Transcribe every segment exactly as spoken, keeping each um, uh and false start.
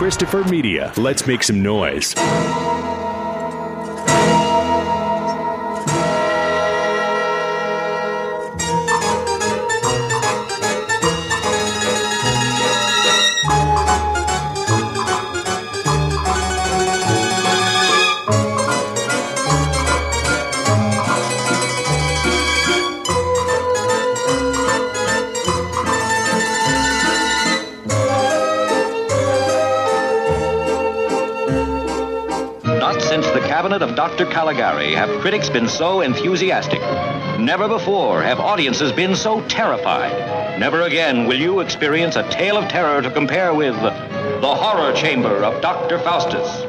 Christopher Media. Let's make some noise. Since the cabinet of Doctor Caligari have critics been so enthusiastic. Never before have audiences been so terrified. Never again will you experience a tale of terror to compare with The Horror Chamber of Doctor Faustus.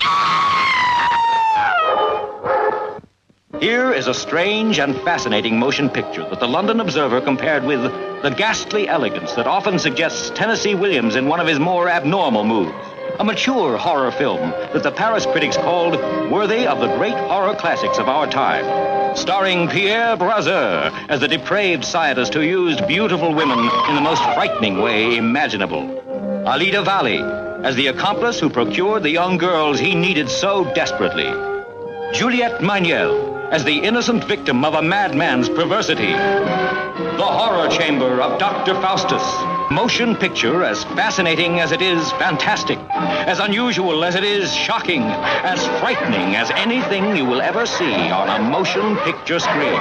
Here is a strange and fascinating motion picture that the London Observer compared with the ghastly elegance that often suggests Tennessee Williams in one of his more abnormal moods. A mature horror film that the Paris critics called worthy of the great horror classics of our time. Starring Pierre Brasseur as the depraved scientist who used beautiful women in the most frightening way imaginable. Alida Valli as the accomplice who procured the young girls he needed so desperately. Juliette Magnel as the innocent victim of a madman's perversity. The Horror Chamber of Doctor Faustus. Motion picture as fascinating as it is fantastic, as unusual as it is shocking, as frightening as anything you will ever see on a motion picture screen.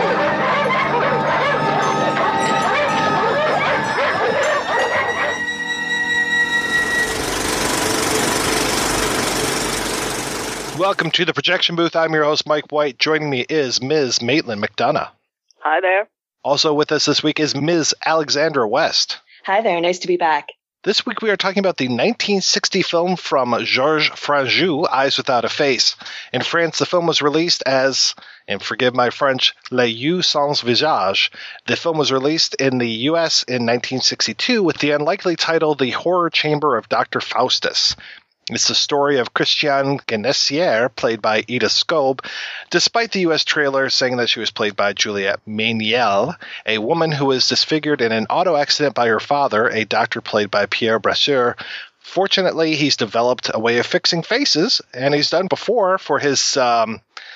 Welcome to the Projection Booth. I'm your host, Mike White. Joining me is Miz Maitland McDonough. Hi there. Also with us this week is Miz Alexandra West. Hi there. Nice to be back. This week we are talking about the nineteen sixty film from Georges Franju, Eyes Without a Face. In France, the film was released as, and forgive my French, Les Yeux Sans Visage. The film was released in the U S in nineteen sixty-two with the unlikely title The Horror Chamber of Doctor Faustus. It's the story of Christiane Genessière, played by Ida Scobe, despite the U S trailer saying that she was played by Juliette Magnel, a woman who was disfigured in an auto accident by her father, a doctor played by Pierre Brasseur. Fortunately, he's developed a way of fixing faces, and he's done before for his, um,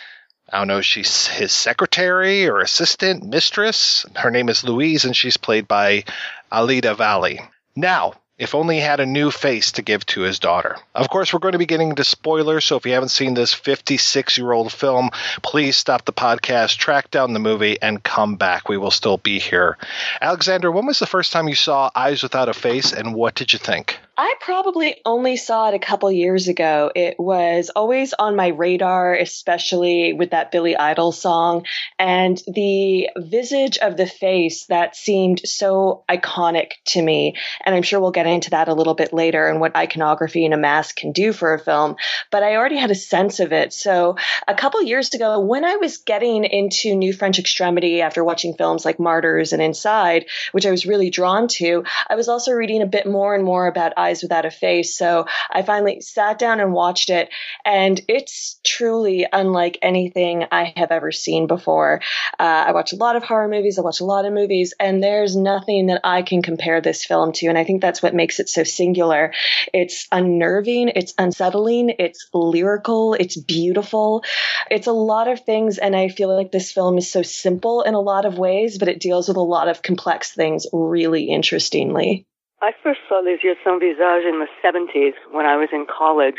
I don't know, she's his secretary or assistant, mistress. Her name is Louise, and she's played by Alida Valli. Now, if only he had a new face to give to his daughter. Of course, we're going to be getting into spoilers, so if you haven't seen this fifty-six-year-old film, please stop the podcast, track down the movie, and come back. We will still be here. Alexander, when was the first time you saw Eyes Without a Face, and what did you think? I probably only saw it a couple years ago. It was always on my radar, especially with that Billy Idol song, and the visage of the face that seemed so iconic to me. And I'm sure we'll get into that a little bit later and what iconography and a mask can do for a film, but I already had a sense of it. So a couple years ago, when I was getting into New French Extremity after watching films like Martyrs and Inside, which I was really drawn to, I was also reading a bit more and more about Eyes Without a Face. So I finally sat down and watched it, and it's truly unlike anything I have ever seen before. Uh, I watch a lot of horror movies. I watch a lot of movies, and there's nothing that I can compare this film to. And I think that's what makes it so singular. It's unnerving. It's unsettling. It's lyrical. It's beautiful. It's a lot of things. And I feel like this film is so simple in a lot of ways, but it deals with a lot of complex things really interestingly. I first saw Les Yeux Sans Visage in the seventies when I was in college.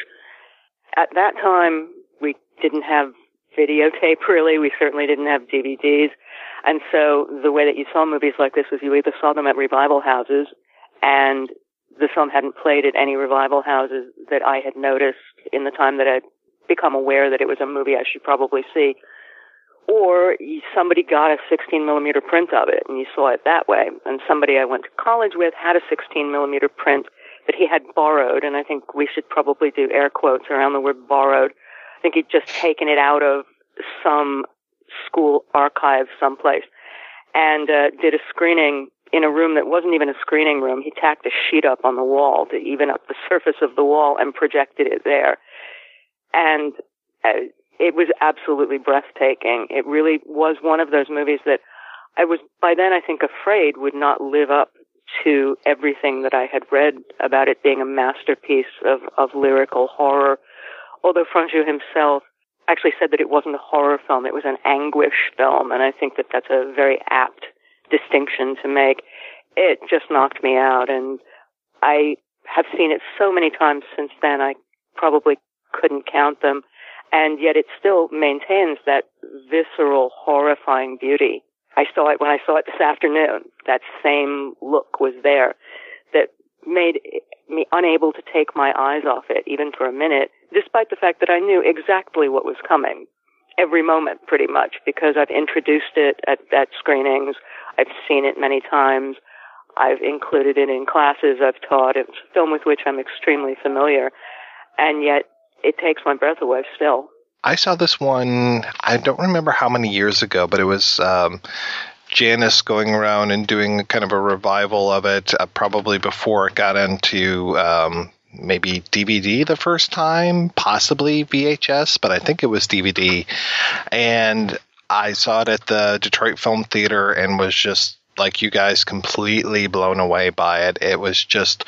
At that time, we didn't have videotape, really. We certainly didn't have D V Ds. And so the way that you saw movies like this was you either saw them at revival houses, and the film hadn't played at any revival houses that I had noticed in the time that I'd become aware that it was a movie I should probably see. Or somebody got a sixteen millimeter print of it, and you saw it that way. And somebody I went to college with had a sixteen millimeter print that he had borrowed, and I think we should probably do air quotes around the word borrowed. I think he'd just taken it out of some school archive someplace, and uh, did a screening in a room that wasn't even a screening room. He tacked a sheet up on the wall to even up the surface of the wall and projected it there. And uh, it was absolutely breathtaking. It really was one of those movies that I was, by then, I think, afraid would not live up to everything that I had read about it being a masterpiece of, of lyrical horror. Although Franju himself actually said that it wasn't a horror film, it was an anguish film, and I think that that's a very apt distinction to make. It just knocked me out, and I have seen it so many times since then, I probably couldn't count them, and yet it still maintains that visceral, horrifying beauty. I saw it when I saw it this afternoon. That same look was there that made me unable to take my eyes off it, even for a minute, despite the fact that I knew exactly what was coming every moment, pretty much, because I've introduced it at, at screenings. I've seen it many times. I've included it in classes I've taught. It's a film with which I'm extremely familiar, and yet it takes my breath away still. I saw this one, I don't remember how many years ago, but it was um, Janice going around and doing kind of a revival of it, uh, probably before it got into um, maybe D V D the first time, possibly V H S, but I think it was D V D. And I saw it at the Detroit Film Theater and was just, like you guys, completely blown away by it. It was just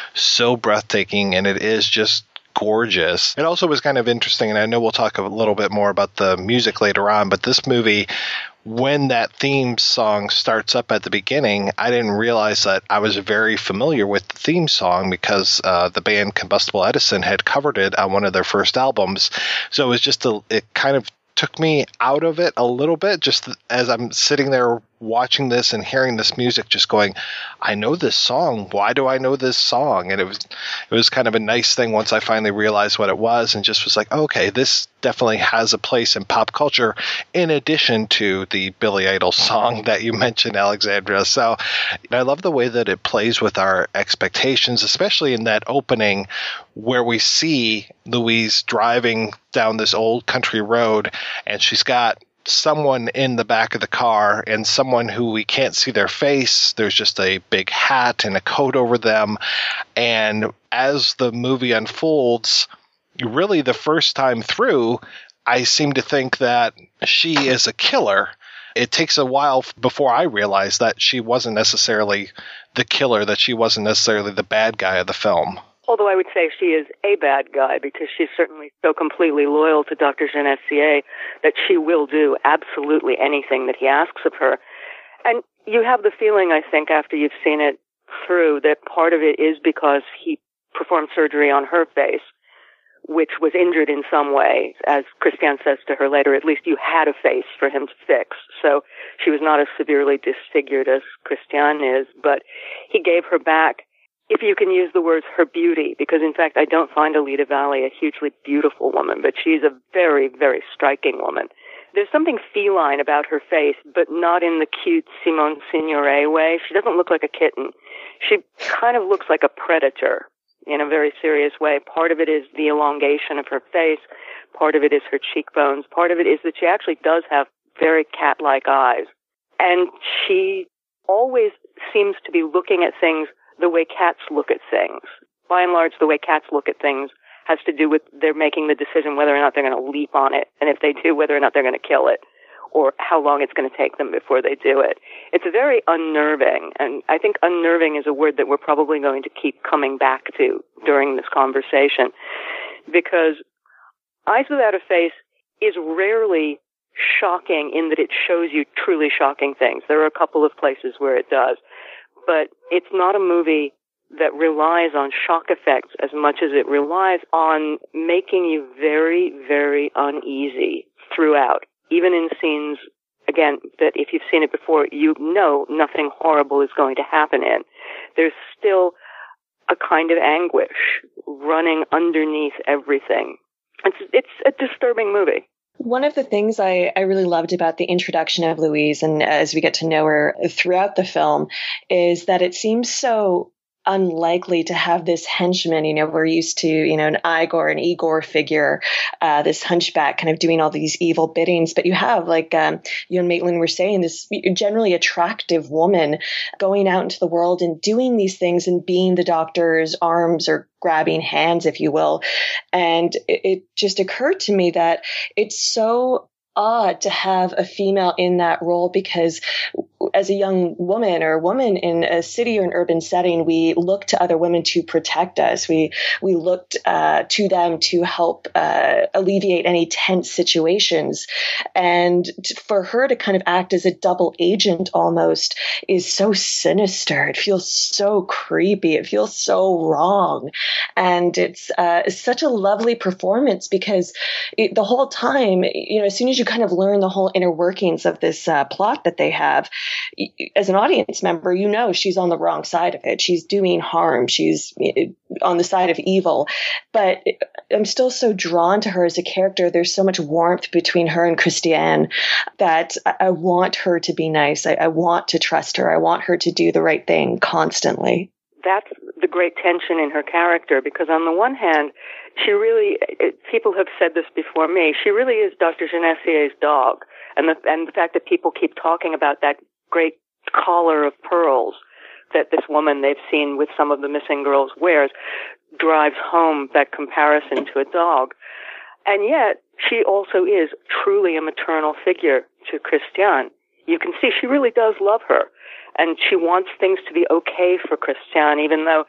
so breathtaking, and it is just gorgeous. It also was kind of interesting, and I know we'll talk a little bit more about the music later on, but this movie, when that theme song starts up at the beginning, I didn't realize that I was very familiar with the theme song because uh, the band Combustible Edison had covered it on one of their first albums. So it was just a, it kind of took me out of it a little bit, just as I'm sitting there watching this and hearing this music, just going, I know this song. Why do I know this song? And it was it was kind of a nice thing once I finally realized what it was, and just was like, okay, this definitely has a place in pop culture in addition to the Billy Idol song that you mentioned, Alexandra. So I love the way that it plays with our expectations, especially in that opening where we see Louise driving down this old country road, and she's got someone in the back of the car, and someone who we can't see their face. There's just a big hat and a coat over them. And as the movie unfolds, really the first time through, I seem to think that she is a killer. It takes a while before I realize that she wasn't necessarily the killer, that she wasn't necessarily the bad guy of the film. Although I would say she is a bad guy, because she's certainly so completely loyal to Doctor Genessier that she will do absolutely anything that he asks of her. And you have the feeling, I think, after you've seen it through, that part of it is because he performed surgery on her face, which was injured in some way. As Christiane says to her later, at least you had a face for him to fix. So she was not as severely disfigured as Christiane is, but he gave her back, if you can use the words, her beauty, because in fact I don't find Alida Valli a hugely beautiful woman, but she's a very, very striking woman. There's something feline about her face, but not in the cute Simone Signoret way. She doesn't look like a kitten. She kind of looks like a predator in a very serious way. Part of it is the elongation of her face. Part of it is her cheekbones. Part of it is that she actually does have very cat-like eyes. And she always seems to be looking at things the way cats look at things. By and large, the way cats look at things has to do with they're making the decision whether or not they're going to leap on it, and if they do, whether or not they're going to kill it, or how long it's going to take them before they do it. It's very unnerving, and I think unnerving is a word that we're probably going to keep coming back to during this conversation, because Eyes Without a Face is rarely shocking in that it shows you truly shocking things. There are a couple of places where it does. But it's not a movie that relies on shock effects as much as it relies on making you very, very uneasy throughout. Even in scenes, again, that if you've seen it before, you know nothing horrible is going to happen in. There's still a kind of anguish running underneath everything. It's, it's a disturbing movie. One of the things I, I really loved about the introduction of Louise, and as we get to know her throughout the film, is that it seems so unlikely to have this henchman. You know, we're used to, you know, an Igor, an Igor figure, uh, this hunchback kind of doing all these evil biddings. But you have, like um, you and Maitland were saying, this generally attractive woman going out into the world and doing these things and being the doctor's arms or grabbing hands, if you will. And it, it just occurred to me that it's so odd to have a female in that role, because as a young woman or a woman in a city or an urban setting, we look to other women to protect us. We we looked uh, to them to help uh, alleviate any tense situations. And for her to kind of act as a double agent almost is so sinister. It feels so creepy. It feels so wrong. And it's uh, such a lovely performance because it, the whole time, you know, as soon as you kind of learn the whole inner workings of this uh, plot that they have, as an audience member, you know she's on the wrong side of it. She's doing harm. She's on the side of evil. But I'm still so drawn to her as a character. There's so much warmth between her and Christiane that I, I want her to be nice. I, I want to trust her. I want her to do the right thing constantly. That's the great tension in her character, because on the one hand, she really, it, people have said this before me, she really is Doctor Genessier's dog. And the, and the fact that people keep talking about that great collar of pearls that this woman they've seen with some of the missing girls wears drives home that comparison to a dog. And yet, she also is truly a maternal figure to Christiane. You can see she really does love her. And she wants things to be okay for Christiane, even though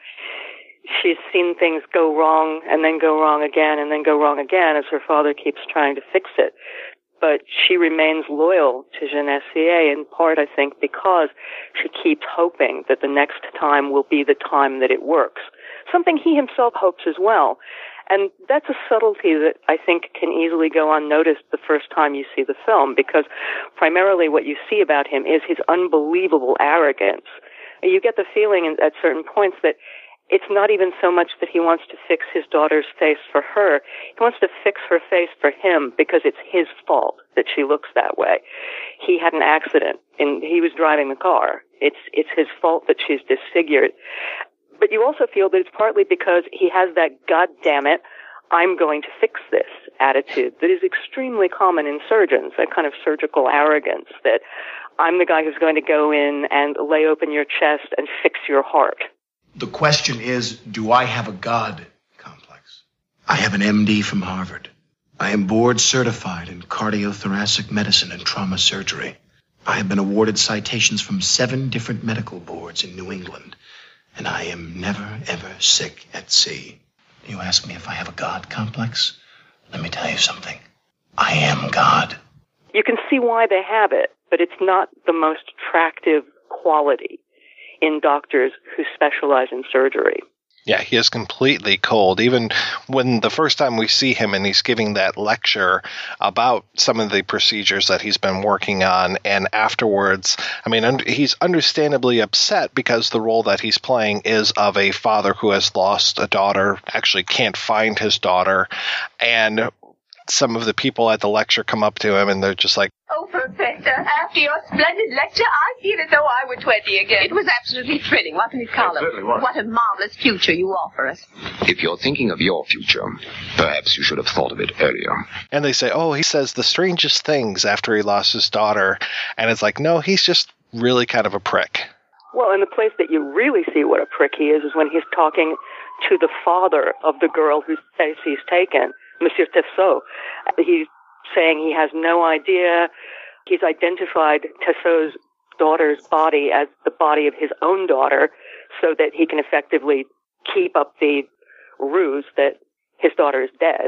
she's seen things go wrong and then go wrong again and then go wrong again as her father keeps trying to fix it. But she remains loyal to Genessier, in part, I think, because she keeps hoping that the next time will be the time that it works. Something he himself hopes as well. And that's a subtlety that I think can easily go unnoticed the first time you see the film, because primarily what you see about him is his unbelievable arrogance. You get the feeling at certain points that it's not even so much that he wants to fix his daughter's face for her. He wants to fix her face for him because it's his fault that she looks that way. He had an accident and he was driving the car. It's, it's his fault that she's disfigured. But you also feel that it's partly because he has that God damn it, I'm going to fix this attitude that is extremely common in surgeons, that kind of surgical arrogance that I'm the guy who's going to go in and lay open your chest and fix your heart. The question is, do I have a God complex? I have an M D from Harvard. I am board certified in cardiothoracic medicine and trauma surgery. I have been awarded citations from seven different medical boards in New England. And I am never, ever sick at sea. You ask me if I have a God complex? Let me tell you something. I am God. You can see why they have it, but it's not the most attractive quality in doctors who specialize in surgery. Yeah, he is completely cold. Even when the first time we see him and he's giving that lecture about some of the procedures that he's been working on, and afterwards, I mean, un- he's understandably upset because the role that he's playing is of a father who has lost a daughter, actually can't find his daughter, and some of the people at the lecture come up to him and they're just like, "Oh, Professor, after your splendid lecture, I feel as though I were twenty again." It was absolutely thrilling, wasn't it, Carlo? It certainly was. What a marvelous future you offer us. If you're thinking of your future, perhaps you should have thought of it earlier. And they say, oh, he says the strangest things after he lost his daughter. And it's like, no, he's just really kind of a prick. Well, and the place that you really see what a prick he is is when he's talking to the father of the girl whose face he's taken, Monsieur Tessot. He's saying he has no idea. He's identified Tessot's daughter's body as the body of his own daughter so that he can effectively keep up the ruse that his daughter is dead.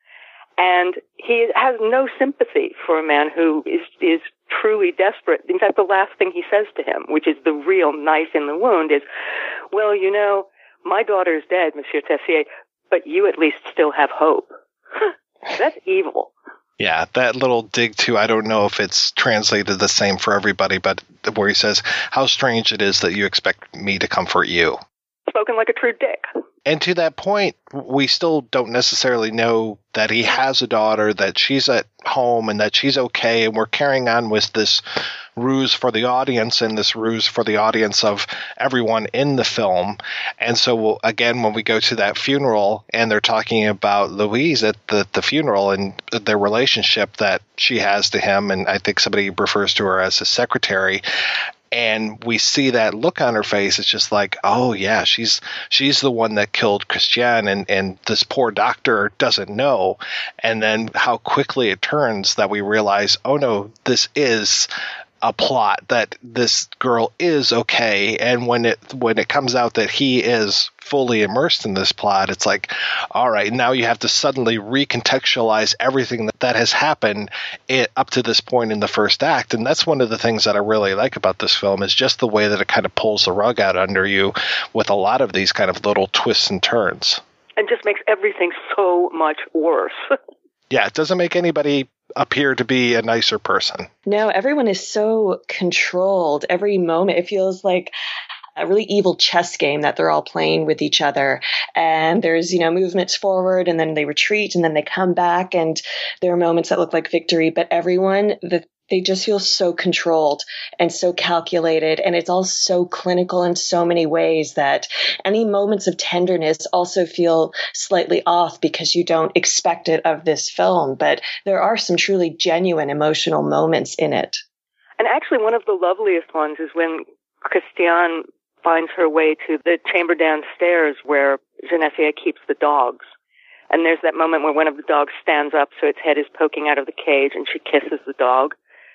And he has no sympathy for a man who is, is truly desperate. In fact, the last thing he says to him, which is the real knife in the wound, is, well, you know, my daughter is dead, Monsieur Tessier, but you at least still have hope. That's evil. Yeah, that little dig too, I don't know if it's translated the same for everybody, but where he says, how strange it is that you expect me to comfort you. Spoken like a true dick. And to that point, we still don't necessarily know that he has a daughter, that she's at home, and that she's okay, and we're carrying on with this ruse for the audience and this ruse for the audience of everyone in the film. And so, we'll, again, when we go to that funeral and they're talking about Louise at the, the funeral and their relationship that she has to him, and I think somebody refers to her as his secretary, and we see that look on her face, it's just like, oh, yeah, she's she's the one that killed Christiane, and, and this poor doctor doesn't know. And then how quickly it turns that we realize, oh, no, this is a plot that this girl is okay, and when it when it comes out that he is fully immersed in this plot, it's like, all right, now you have to suddenly recontextualize everything that, that has happened it, up to this point in the first act. And that's one of the things that I really like about this film, is just the way that it kind of pulls the rug out under you with a lot of these kind of little twists and turns. And just makes everything so much worse. Yeah, it doesn't make anybody appear to be a nicer person. No, everyone is so controlled. Every moment, it feels like a really evil chess game that they're all playing with each other. And there's, you know, movements forward, and then they retreat, and then they come back, and there are moments that look like victory. But everyone, the they just feel so controlled and so calculated, and it's all so clinical in so many ways that any moments of tenderness also feel slightly off because you don't expect it of this film. But there are some truly genuine emotional moments in it. And actually, one of the loveliest ones is when Christiane finds her way to the chamber downstairs where Genessier keeps the dogs. And there's that moment where one of the dogs stands up so its head is poking out of the cage, and she kisses the dog.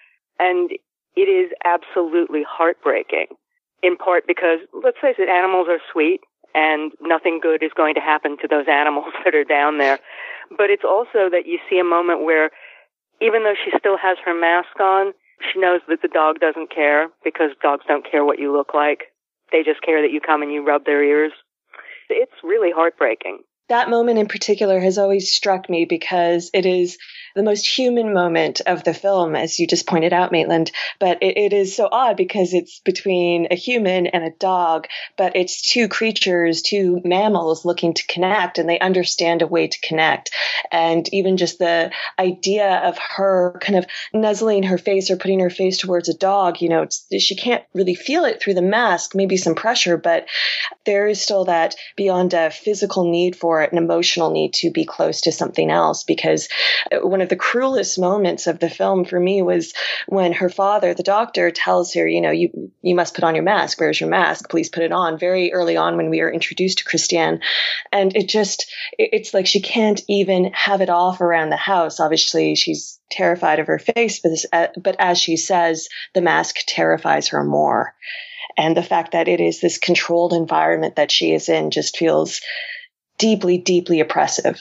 And it is absolutely heartbreaking, in part because, let's face it, animals are sweet, and nothing good is going to happen to those animals that are down there. But it's also that you see a moment where, even though she still has her mask on, she knows that the dog doesn't care, because dogs don't care what you look like. They just care that you come and you rub their ears. It's really heartbreaking. That moment in particular has always struck me because it is the most human moment of the film, as you just pointed out, Maitland. But it, it is so odd because it's between a human and a dog, but it's two creatures, two mammals looking to connect, and they understand a way to connect. And even just the idea of her kind of nuzzling her face or putting her face towards a dog, you know, it's, she can't really feel it through the mask, maybe some pressure, but there is still that beyond a physical need for an emotional need to be close to something else. Because one of the cruelest moments of the film for me was when her father, the doctor, tells her, you know, you you must put on your mask. Where's your mask? Please put it on. Very early on when we are introduced to Christiane. And it just, it, it's like she can't even have it off around the house. Obviously, she's terrified of her face, but, this, uh, but as she says, the mask terrifies her more. And the fact that it is this controlled environment that she is in just feels deeply, deeply oppressive.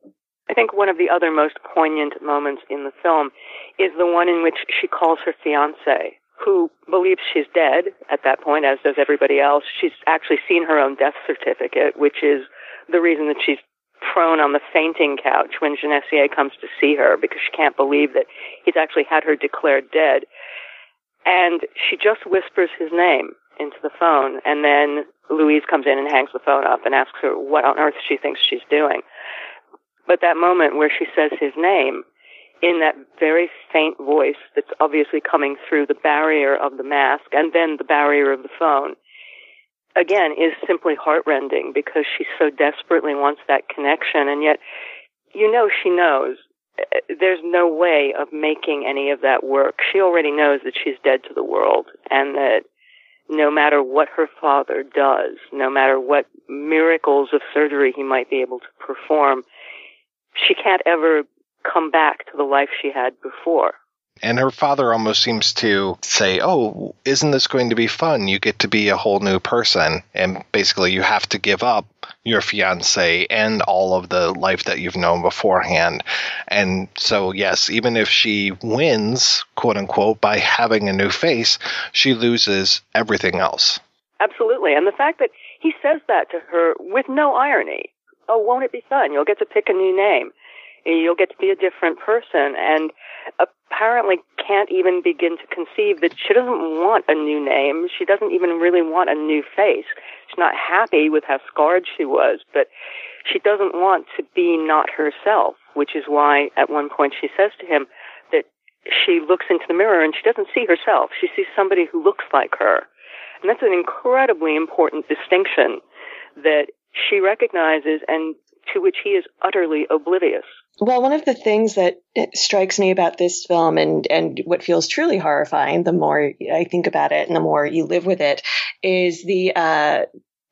I think one of the other most poignant moments in the film is the one in which she calls her fiancé, who believes she's dead at that point, as does everybody else. She's actually seen her own death certificate, which is the reason that she's prone on the fainting couch when Genessier comes to see her, because she can't believe that he's actually had her declared dead. And she just whispers his name into the phone, and then Louise comes in and hangs the phone up and asks her what on earth she thinks she's doing. But that moment where she says his name in that very faint voice that's obviously coming through the barrier of the mask and then the barrier of the phone, again, is simply heartrending, because she so desperately wants that connection, and yet, you know, she knows there's no way of making any of that work. She already knows that she's dead to the world, and that no matter what her father does, no matter what miracles of surgery he might be able to perform, she can't ever come back to the life she had before. And her father almost seems to say, oh, isn't this going to be fun? You get to be a whole new person. And basically you have to give up your fiancé and all of the life that you've known beforehand. And so, yes, even if she wins, quote unquote, by having a new face, she loses everything else. Absolutely. And the fact that he says that to her with no irony. Oh, won't it be fun? You'll get to pick a new name. You'll get to be a different person. And apparently can't even begin to conceive that she doesn't want a new name. She doesn't even really want a new face. She's not happy with how scarred she was, but she doesn't want to be not herself, which is why at one point she says to him that she looks into the mirror and she doesn't see herself. She sees somebody who looks like her. And that's an incredibly important distinction that she recognizes and to which he is utterly oblivious. Well, one of the things that strikes me about this film, and, and what feels truly horrifying the more I think about it and the more you live with it, is the uh,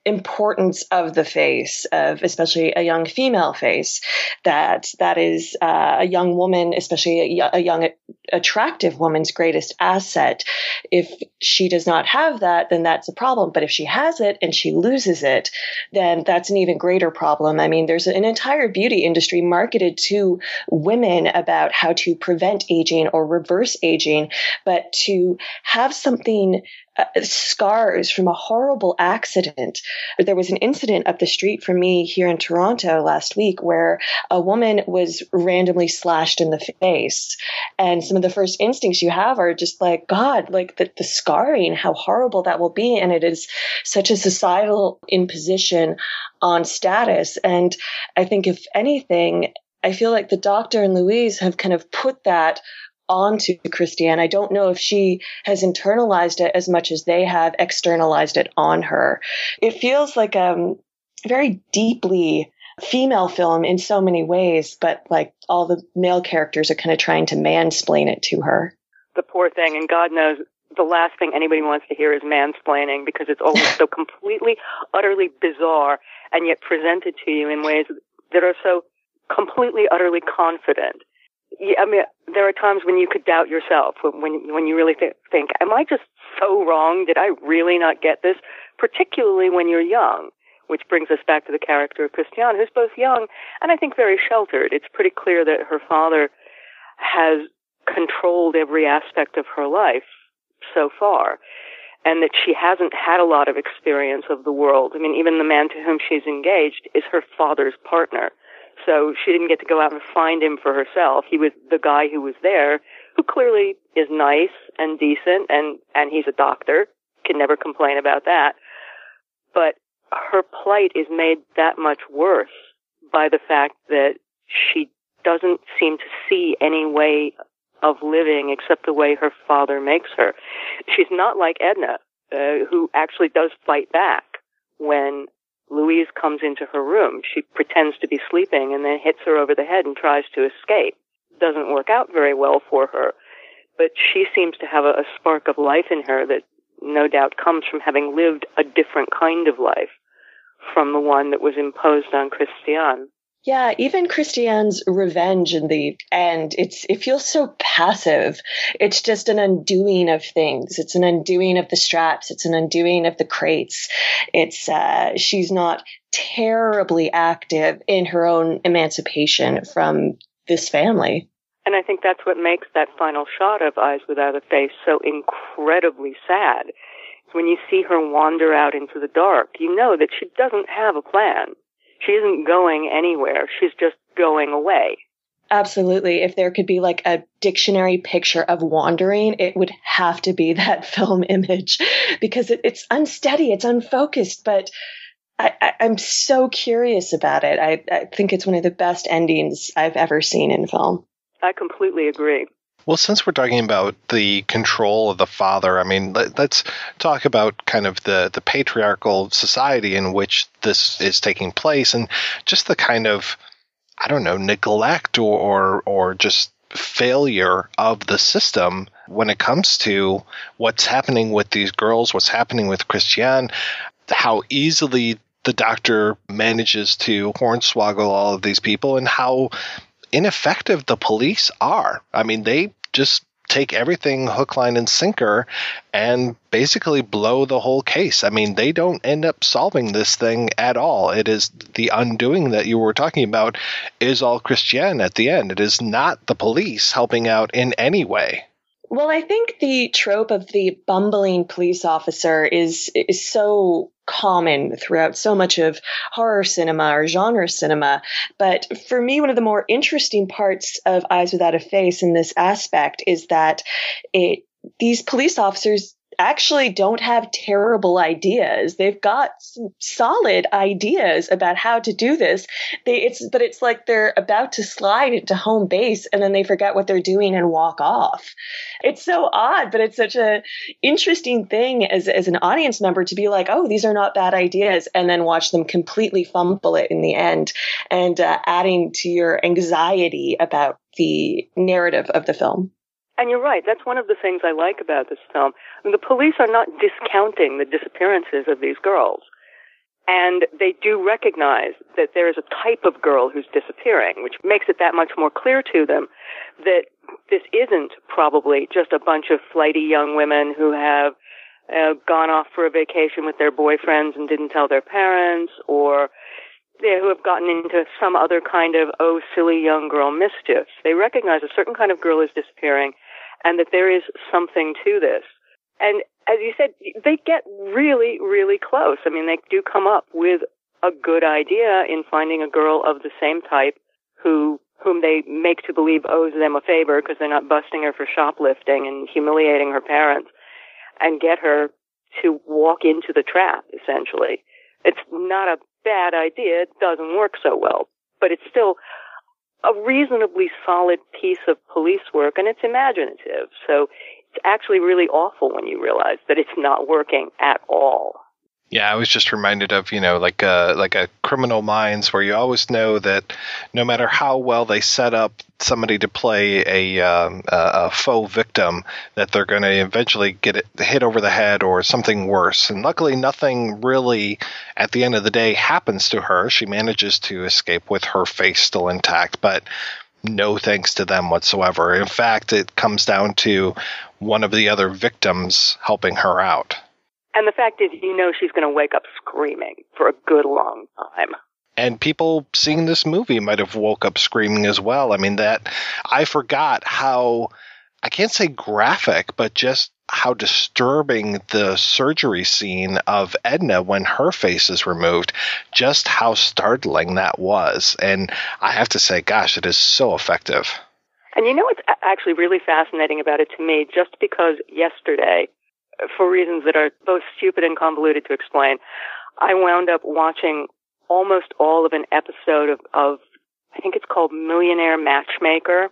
importance of the face, of especially a young female face, that that is uh, a young woman, especially a, a young attractive woman's greatest asset. If she does not have that, then that's a problem. But if she has it and she loses it, then that's an even greater problem. I mean, there's an entire beauty industry marketed to women about how to prevent aging or reverse aging, but to have something Uh, scars from a horrible accident. There was an incident up the street from me here in Toronto last week where a woman was randomly slashed in the face. And some of the first instincts you have are just like, God, like the, the scarring, how horrible that will be. And it is such a societal imposition on status. And I think if anything, I feel like the Doctor and Louise have kind of put that onto Christiane. I don't know if she has internalized it as much as they have externalized it on her. It feels like a very deeply female film in so many ways, but like all the male characters are kind of trying to mansplain it to her. The poor thing, and God knows the last thing anybody wants to hear is mansplaining, because it's always so completely, utterly bizarre, and yet presented to you in ways that are so completely, utterly confident. Yeah, I mean, there are times when you could doubt yourself, when when you really th- think, am I just so wrong? Did I really not get this? Particularly when you're young, which brings us back to the character of Christiane, who's both young and I think very sheltered. It's pretty clear that her father has controlled every aspect of her life so far, and that she hasn't had a lot of experience of the world. I mean, even the man to whom she's engaged is her father's partner. So she didn't get to go out and find him for herself. He was the guy who was there, who clearly is nice and decent, and, and he's a doctor. Can never complain about that. But her plight is made that much worse by the fact that she doesn't seem to see any way of living except the way her father makes her. She's not like Edna, uh, who actually does fight back when Louise comes into her room. She pretends to be sleeping and then hits her over the head and tries to escape. Doesn't work out very well for her. But she seems to have a, a spark of life in her that no doubt comes from having lived a different kind of life from the one that was imposed on Christiane. Yeah, even Christiane's revenge in the end, it's it feels so passive. It's just an undoing of things. It's an undoing of the straps. It's an undoing of the crates. It's uh, she's not terribly active in her own emancipation from this family. And I think that's what makes that final shot of Eyes Without a Face so incredibly sad. When you see her wander out into the dark, you know that she doesn't have a plan. She isn't going anywhere. She's just going away. Absolutely. If there could be like a dictionary picture of wandering, it would have to be that film image, because it, it's unsteady, it's unfocused, but I, I, I'm so curious about it. I, I think it's one of the best endings I've ever seen in film. I completely agree. Well, since we're talking about the control of the father, I mean, let, let's talk about kind of the, the patriarchal society in which this is taking place, and just the kind of, I don't know, neglect or, or, or just failure of the system when it comes to what's happening with these girls, what's happening with Christiane, how easily the doctor manages to hornswoggle all of these people, and how ineffective the police are. I mean, they just take everything hook, line, and sinker and basically blow the whole case. I mean, they don't end up solving this thing at all. It is the undoing that you were talking about is all Christiane at the end. It is not the police helping out in any way. Well, I think the trope of the bumbling police officer is is so common throughout so much of horror cinema or genre cinema. But for me, one of the more interesting parts of Eyes Without a Face in this aspect is that it these police officers actually don't have terrible ideas. They've got some solid ideas about how to do this. They, it's, but it's like they're about to slide into home base and then they forget what they're doing and walk off. It's so odd, but it's such a interesting thing as, as an audience member to be like, oh, these are not bad ideas, and then watch them completely fumble it in the end, and uh, adding to your anxiety about the narrative of the film. And you're right. That's one of the things I like about this film. I mean, the police are not discounting the disappearances of these girls. And they do recognize that there is a type of girl who's disappearing, which makes it that much more clear to them that this isn't probably just a bunch of flighty young women who have uh, gone off for a vacation with their boyfriends and didn't tell their parents, or yeah, who have gotten into some other kind of, oh, silly young girl mischief. They recognize a certain kind of girl is disappearing and that there is something to this. And as you said, they get really, really close. I mean, they do come up with a good idea in finding a girl of the same type who, whom they make to believe owes them a favor because they're not busting her for shoplifting and humiliating her parents, and get her to walk into the trap, essentially. It's not a bad idea. It doesn't work so well, but it's still a reasonably solid piece of police work, and it's imaginative. So it's actually really awful when you realize that it's not working at all. Yeah, I was just reminded of, you know, like a, like a Criminal Minds, where you always know that no matter how well they set up somebody to play a, um, a, a faux victim, that they're going to eventually get it hit over the head or something worse. And luckily, nothing really, at the end of the day, happens to her. She manages to escape with her face still intact, but no thanks to them whatsoever. In fact, it comes down to one of the other victims helping her out. And the fact is, you know she's going to wake up screaming for a good long time. And people seeing this movie might have woke up screaming as well. I mean, that I forgot how, I can't say graphic, but just how disturbing the surgery scene of Edna when her face is removed, just how startling that was. And I have to say, gosh, it is so effective. And you know what's actually really fascinating about it to me, just because yesterday, for reasons that are both stupid and convoluted to explain, I wound up watching almost all of an episode of, of, I think it's called Millionaire Matchmaker.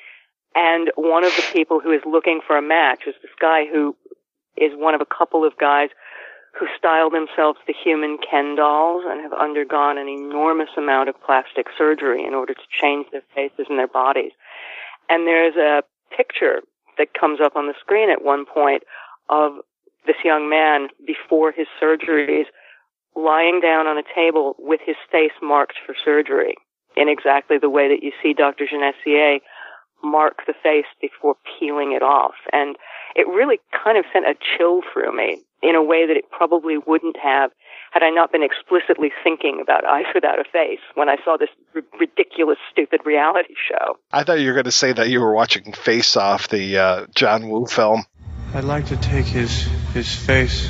And one of the people who is looking for a match is this guy who is one of a couple of guys who style themselves the human Ken dolls and have undergone an enormous amount of plastic surgery in order to change their faces and their bodies. And there's a picture that comes up on the screen at one point of this young man before his surgeries lying down on a table with his face marked for surgery in exactly the way that you see Doctor Genessier mark the face before peeling it off. And it really kind of sent a chill through me in a way that it probably wouldn't have had I not been explicitly thinking about Eyes Without a Face when I saw this r- ridiculous, stupid reality show. I thought you were going to say that you were watching Face Off, the uh, John Woo film. I'd like to take his his face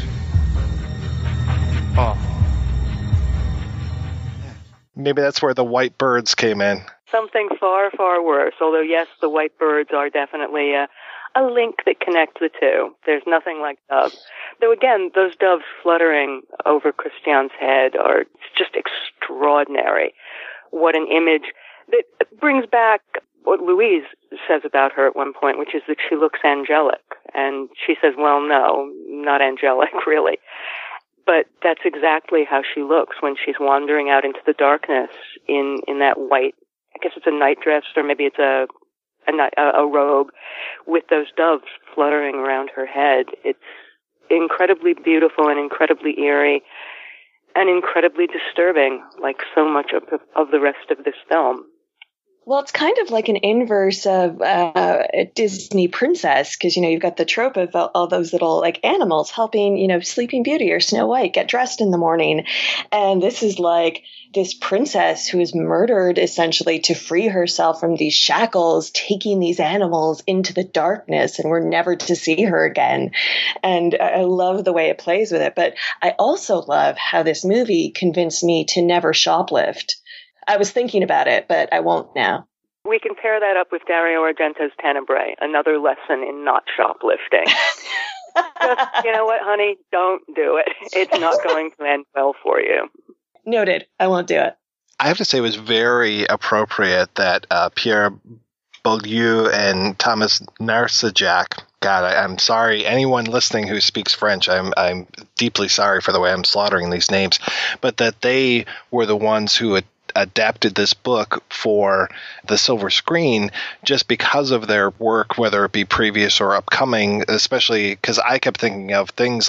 off. Maybe that's where the white birds came in. Something far, far worse. Although, yes, the white birds are definitely a, a link that connects the two. There's nothing like doves. Though, again, those doves fluttering over Christian's head are just extraordinary. What an image that brings back what Louise says about her at one point, which is that she looks angelic. And she says, well, no, not angelic, really. But that's exactly how she looks when she's wandering out into the darkness in, in that white, I guess it's a nightdress, or maybe it's a, a, a robe with those doves fluttering around her head. It's incredibly beautiful and incredibly eerie and incredibly disturbing, like so much of, of the rest of this film. Well, it's kind of like an inverse of uh, a Disney princess, because, you know, you've got the trope of all, all those little like animals helping, you know, Sleeping Beauty or Snow White get dressed in the morning. And this is like this princess who is murdered essentially to free herself from these shackles, taking these animals into the darkness, and we're never to see her again. And I love the way it plays with it. But I also love how this movie convinced me to never shoplift. I was thinking about it, but I won't now. We can pair that up with Dario Argento's Tenebrae, another lesson in not shoplifting. Just, you know what, honey? Don't do it. It's not going to end well for you. Noted. I won't do it. I have to say it was very appropriate that uh, Pierre Boulez and Thomas Narcejac, God, I, I'm sorry, anyone listening who speaks French, I'm I'm deeply sorry for the way I'm slaughtering these names, but that they were the ones who had adapted this book for the silver screen just because of their work, whether it be previous or upcoming, especially because I kept thinking of things like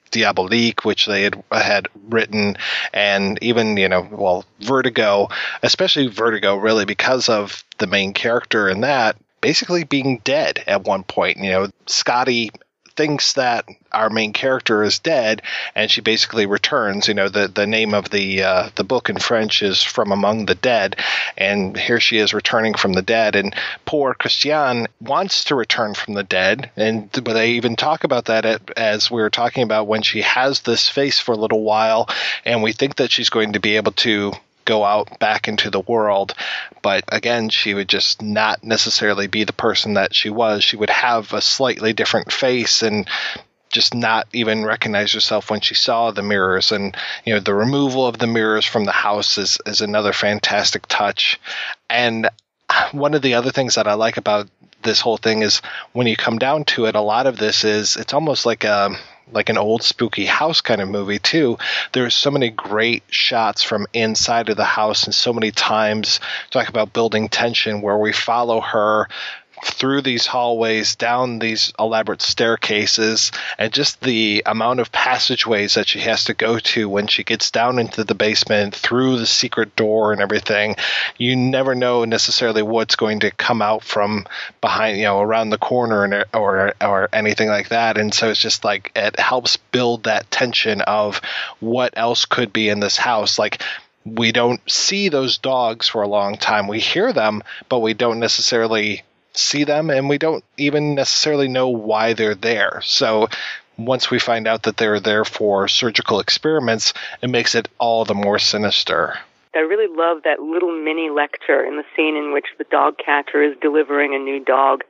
Diabolique, which they had had written, and even, you know, well, Vertigo, especially Vertigo, really, because of the main character in that basically being dead at one point. You know, Scotty thinks that our main character is dead, and she basically returns. You know, the, the name of the uh, the book in French is From Among the Dead, and here she is returning from the dead, and poor Christiane wants to return from the dead, and but they even talk about that at, as we were talking about when she has this face for a little while, and we think that she's going to be able to go out back into the world, but again, she would just not necessarily be the person that she was. She would have a slightly different face and just not even recognize herself when she saw the mirrors. And, you know, the removal of the mirrors from the house is, is another fantastic touch. And one of the other things that I like about this whole thing is when you come down to it, a lot of this is, it's almost like a, like an old spooky house kind of movie too. There's so many great shots from inside of the house, and so many times talk about building tension where we follow her through these hallways, down these elaborate staircases, and just the amount of passageways that she has to go to when she gets down into the basement, through the secret door and everything. You never know necessarily what's going to come out from behind, you know, around the corner and, or or anything like that. And so it's just like, it helps build that tension of what else could be in this house. Like, we don't see those dogs for a long time. We hear them, but we don't necessarily see them, and we don't even necessarily know why they're there. So once we find out that they're there for surgical experiments, it makes it all the more sinister. I really love that little mini lecture in the scene in which the dog catcher is delivering a new dog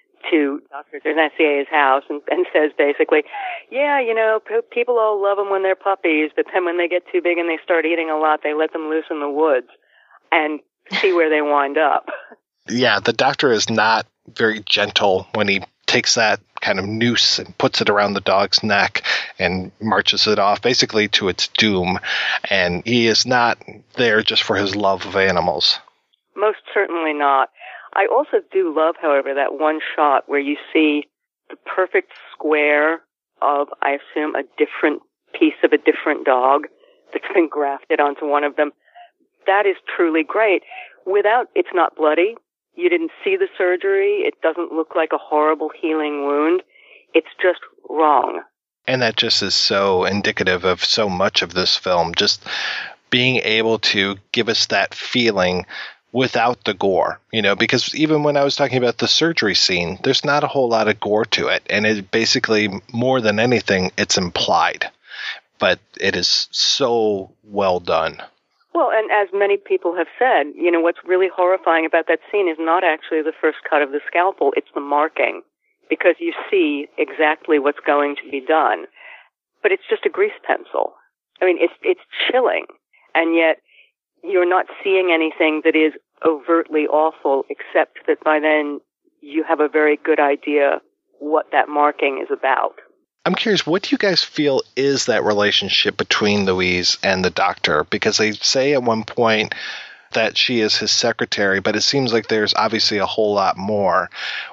to Doctor Thénardier's house, and, and says basically, yeah, you know, p- people all love them when they're puppies, but then when they get too big and they start eating a lot, they let them loose in the woods and see where they wind up. Yeah, the doctor is not very gentle when he takes that kind of noose and puts it around the dog's neck and marches it off basically to its doom. And he is not there just for his love of animals. Most certainly not. I also do love, however, that one shot where you see the perfect square of, I assume, a different piece of a different dog that's been grafted onto one of them. That is truly great. Without, it's not bloody. You didn't see the surgery. It doesn't look like a horrible healing wound. It's just wrong. And that just is so indicative of so much of this film, just being able to give us that feeling without the gore, you know, because even when I was talking about the surgery scene, there's not a whole lot of gore to it. And it basically, more than anything, it's implied. But it is so well done. Well, and as many people have said, you know, what's really horrifying about that scene is not actually the first cut of the scalpel, it's the marking, because you see exactly what's going to be done. But it's just a grease pencil. I mean, it's it's chilling, and yet you're not seeing anything that is overtly awful, except that by then you have a very good idea what that marking is about. I'm curious, what do you guys feel is that relationship between Louise and the doctor? Because they say at one point that she is his secretary, but it seems like there's obviously a whole lot more.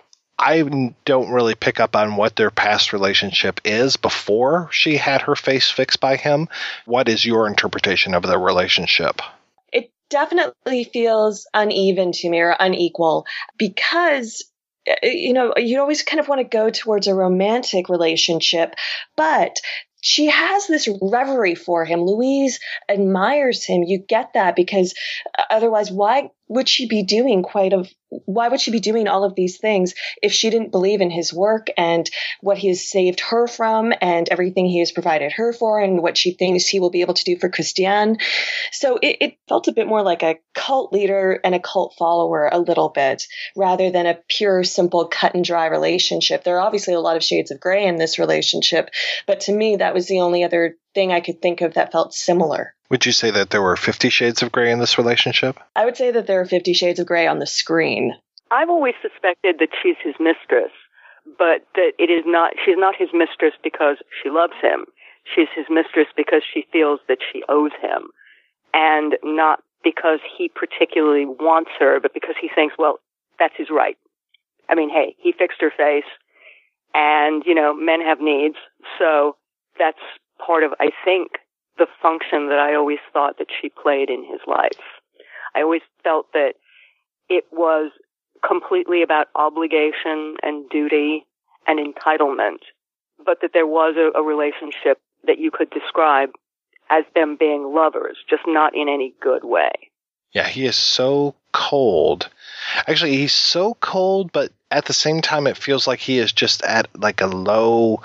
I don't really pick up on what their past relationship is before she had her face fixed by him. What is your interpretation of their relationship? It definitely feels uneven to me, or unequal, because you know, you always kind of want to go towards a romantic relationship, but she has this reverie for him. Louise admires him. You get that, because otherwise, why would she be doing quite a, why would she be doing all of these things if she didn't believe in his work and what he has saved her from and everything he has provided her for and what she thinks he will be able to do for Christiane? So it, it felt a bit more like a cult leader and a cult follower a little bit, rather than a pure, simple, cut and dry relationship. There are obviously a lot of shades of gray in this relationship, but to me, that was the only other thing I could think of that felt similar. Would you say that there were Fifty Shades of Grey in this relationship? I would say that there are Fifty Shades of Grey on the screen. I've always suspected that she's his mistress, but that it is not, she's not his mistress because she loves him. She's his mistress because she feels that she owes him, and not because he particularly wants her, but because he thinks, well, that's his right. I mean, hey, he fixed her face, and, you know, men have needs, so that's part of, I think, the function that I always thought that she played in his life. I always felt that it was completely about obligation and duty and entitlement, but that there was a, a relationship that you could describe as them being lovers, just not in any good way. Yeah, he is so cold. Actually, he's so cold, but at the same time, it feels like he is just at like a low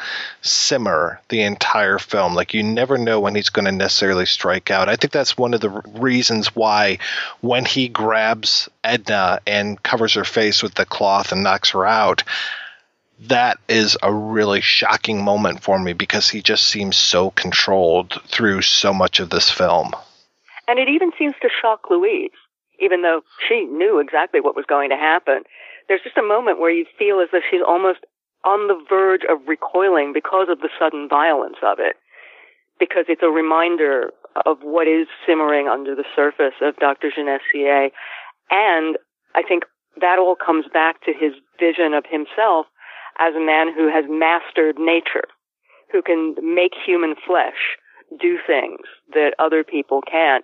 simmer the entire film. Like you never know when he's going to necessarily strike out. I think that's one of the reasons why when he grabs Edna and covers her face with the cloth and knocks her out, that is a really shocking moment for me because he just seems so controlled through so much of this film. And it even seems to shock Louise, even though she knew exactly what was going to happen. There's just a moment where you feel as if she's almost on the verge of recoiling because of the sudden violence of it, because it's a reminder of what is simmering under the surface of Doctor Genessier. And I think that all comes back to his vision of himself as a man who has mastered nature, who can make human flesh do things that other people can't.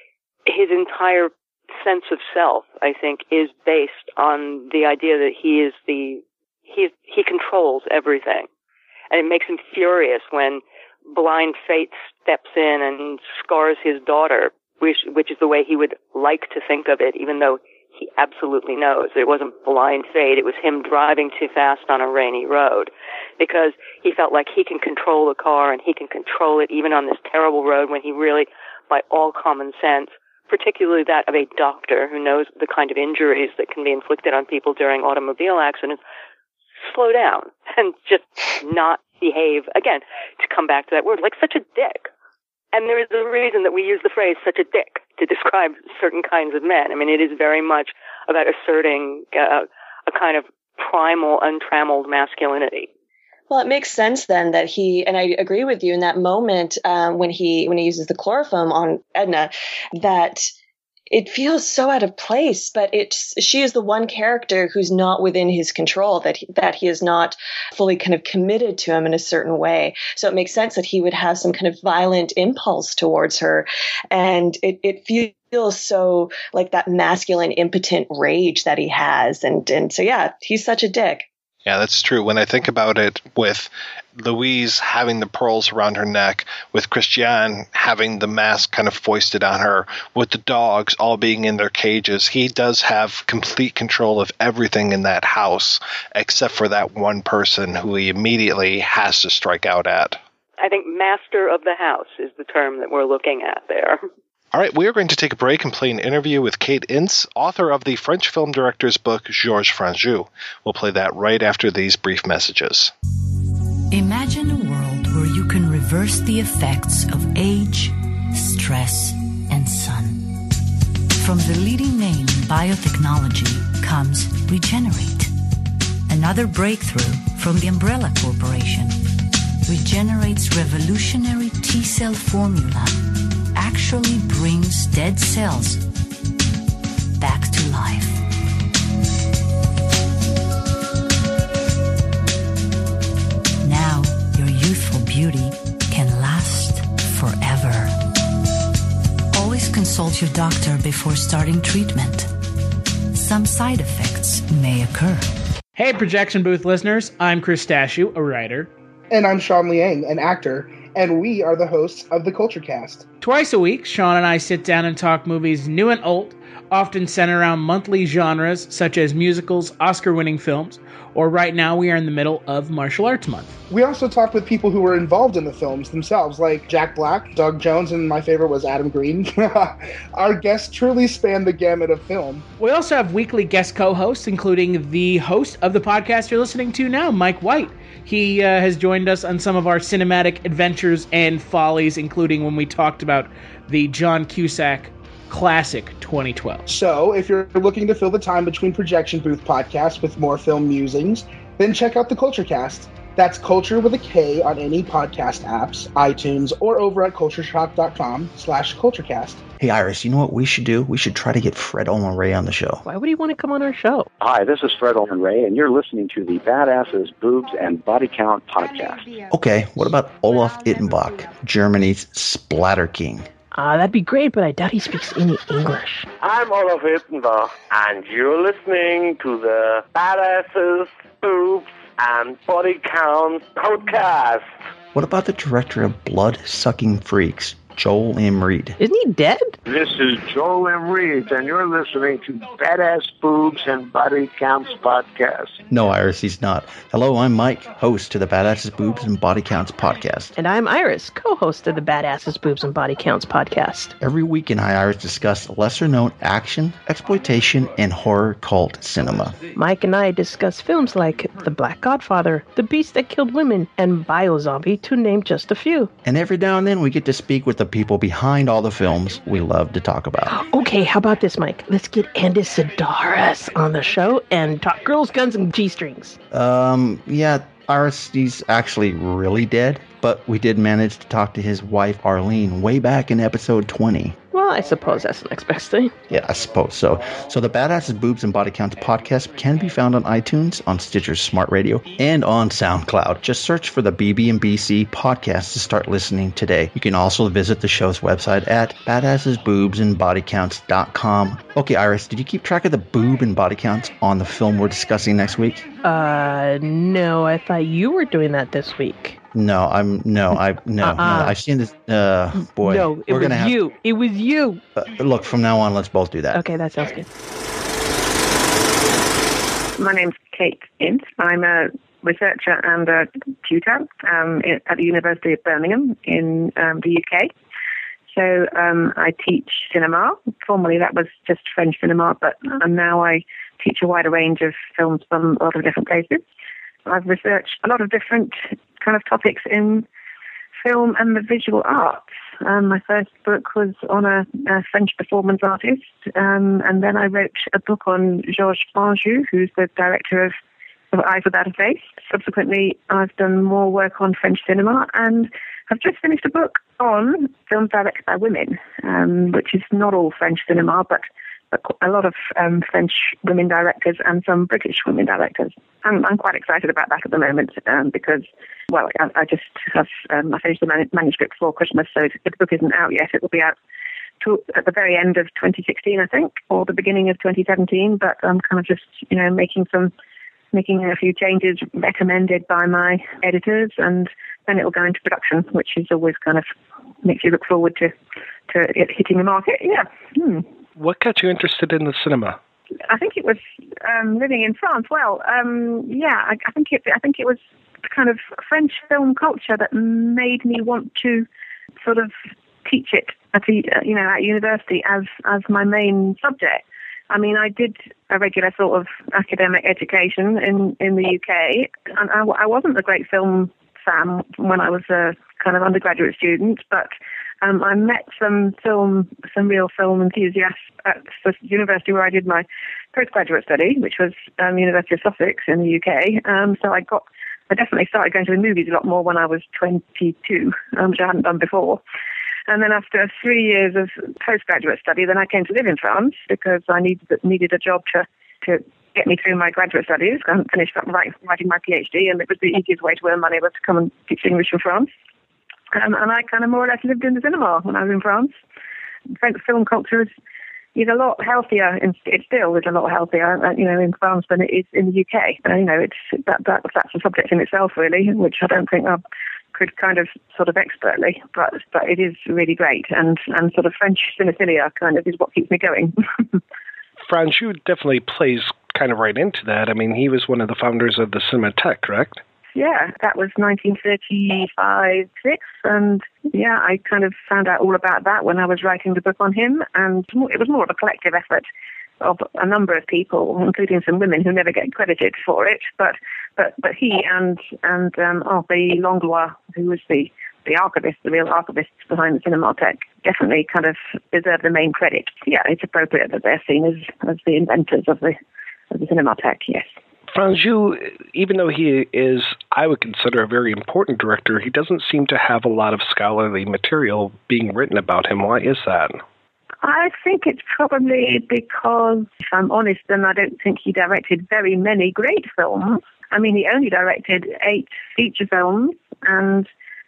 His entire sense of self, I think, is based on the idea that he is the, he, he controls everything. And it makes him furious when blind fate steps in and scars his daughter, which, which is the way he would like to think of it, even though he absolutely knows it wasn't blind fate. It was him driving too fast on a rainy road because he felt like he can control the car and he can control it even on this terrible road when he really, by all common sense, particularly that of a doctor who knows the kind of injuries that can be inflicted on people during automobile accidents, slow down and just not behave, again, to come back to that word, like such a dick. And there is a reason that we use the phrase such a dick to describe certain kinds of men. I mean, it is very much about asserting uh, a kind of primal, untrammeled masculinity. Well, it makes sense then that he, and I agree with you in that moment um, when he when he uses the chloroform on Edna, that it feels so out of place, but it's she is the one character who's not within his control, that he, that he is not fully kind of committed to him in a certain way. So it makes sense that he would have some kind of violent impulse towards her, and it, it feels so like that masculine, impotent rage that he has, and and so yeah, he's such a dick. Yeah, that's true. When I think about it, with Louise having the pearls around her neck, with Christiane having the mask kind of foisted on her, with the dogs all being in their cages, he does have complete control of everything in that house, except for that one person who he immediately has to strike out at. I think master of the house is the term that we're looking at there. All right, we are going to take a break and play an interview with Kate Ince, author of the French film director's book, Georges Franju. We'll play that right after these brief messages. Imagine a world where you can reverse the effects of age, stress, and sun. From the leading name in biotechnology comes Regenerate, another breakthrough from the Umbrella Corporation. Regenerate's revolutionary T-cell formula actually brings dead cells back to life. Now, your youthful beauty can last forever. Always consult your doctor before starting treatment. Some side effects may occur. Hey, Projection Booth listeners, I'm Chris Stashu, a writer. And I'm Sean Liang, an actor, and we are the hosts of The Culture Cast. Twice a week, Sean and I sit down and talk movies new and old, often centered around monthly genres such as musicals, Oscar-winning films, or right now we are in the middle of Martial Arts Month. We also talk with people who were involved in the films themselves, like Jack Black, Doug Jones, and my favorite was Adam Green. Our guests truly span the gamut of film. We also have weekly guest co-hosts, including the host of the podcast you're listening to now, Mike White. He uh, has joined us on some of our cinematic adventures and follies, including when we talked about the John Cusack classic twenty twelve. So, if you're looking to fill the time between Projection Booth podcasts with more film musings, then check out The Culture Cast. That's Culture with a K on any podcast apps, iTunes, or over at cultureshock.com slash culturecast. Hey, Iris, you know what we should do? We should try to get Fred Olen Ray on the show. Why would he want to come on our show? Hi, this is Fred Olen Ray, and you're listening to the Badasses, Boobs, and Body Count podcast. Okay, what about Olaf Ittenbach, Germany's Splatter King? Ah, uh, that'd be great, but I doubt he speaks any English. I'm Olaf Ittenbach, and you're listening to the Badasses, Boobs, and Body Count podcast. What about the director of Blood-Sucking Freaks, Joel M. Reed? Isn't he dead? This is Joel M. Reed, and you're listening to Badass Boobs and Body Counts podcast. No, Iris, he's not. Hello, I'm Mike, host to the Badasses, Boobs, and Body Counts podcast. And I'm Iris, co-host of the Badasses, Boobs, and Body Counts podcast. Every week in I, Iris discuss lesser-known action, exploitation, and horror cult cinema. Mike and I discuss films like The Black Godfather, The Beast That Killed Women, and Biozombie, to name just a few. And every now and then we get to speak with the people behind all the films we love to talk about. Okay, how about this, Mike? Let's get Andy Sidaris on the show and talk girls, guns, and G-strings. Um, yeah, Iris, he's actually really dead, but we did manage to talk to his wife, Arlene, way back in episode twenty. Well, I suppose that's the next best thing. Yeah, I suppose so. So the Badasses, Boobs, and Body Counts podcast can be found on iTunes, on Stitcher's Smart Radio, and on SoundCloud. Just search for the B B and B C podcast to start listening today. You can also visit the show's website at badasses boobs and body counts dot com. Okay, Iris, did you keep track of the boob and body counts on the film we're discussing next week? Uh, no, I thought you were doing that this week. No, I'm no, I no, uh-uh. no. I've seen this. Uh, boy, no, it we're was gonna have, you. It was you. Uh, look, from now on, let's both do that. Okay, that sounds good. My name's Kate Ince. I'm a researcher and a tutor um, at the University of Birmingham in um, the U K. So um, I teach cinema. Formerly, that was just French cinema, but um, now I teach a wider range of films from a lot of different places. I've researched a lot of different kind of topics in film and the visual arts. Um, my first book was on a, a French performance artist, um, and then I wrote a book on Georges Franju, who's the director of, of Eyes Without a Face. Subsequently, I've done more work on French cinema, and I've just finished a book on films directed by women, um, which is not all French cinema, but a lot of um, French women directors and some British women directors. I'm, I'm quite excited about that at the moment um, because, well, I, I just have um, I finished the man- manuscript before Christmas, so if the book isn't out yet, it will be out to, at the very end of twenty sixteen, I think, or the beginning of twenty seventeen. But I'm kind of just, you know, making some making a few changes recommended by my editors, and then it will go into production, which is always kind of makes you look forward to to it hitting the market. Yeah. Hmm. What got you interested in the cinema? I think it was um, living in France. Well, um, yeah, I, I think it. I think it was kind of French film culture that made me want to sort of teach it at the, you know, at university as as my main subject. I mean, I did a regular sort of academic education in in the U K, and I, I wasn't a great film fan when I was a kind of undergraduate student, but Um, I met some film, some real film enthusiasts at the university where I did my postgraduate study, which was um, University of Sussex in the U K. Um, so I got, I definitely started going to the movies a lot more when I was twenty-two, um, which I hadn't done before. And then after three years of postgraduate study, then I came to live in France because I needed needed a job to to get me through my graduate studies. I hadn't finished up writing, writing my PhD, and it was the easiest way to earn money was to come and teach English in France. Um, and I kind of more or less lived in the cinema when I was in France. French film culture is, is a lot healthier, and it still is a lot healthier, uh, you know, in France than it is in the U K. Uh, you know, it's that, that that's a subject in itself, really, which I don't think I could kind of sort of expertly, but but it is really great, and and sort of French cinephilia kind of is what keeps me going. Franju definitely plays kind of right into that. I mean, he was one of the founders of the Cinematheque, correct? Yeah, that was nineteen thirty-five, six, and yeah, I kind of found out all about that when I was writing the book on him, and it was more of a collective effort of a number of people, including some women who never get credited for it, but but but he and and um, Henri Langlois, who was the the archivist, the real archivist behind the Cinematheque, definitely kind of deserve the main credit. Yeah, it's appropriate that they're seen as as the inventors of the of the Cinematheque. Yes. Franjou, even though he is, I would consider, a very important director, he doesn't seem to have a lot of scholarly material being written about him. Why is that? I think it's probably because, if I'm honest, then I don't think he directed very many great films. I mean, he only directed eight feature films and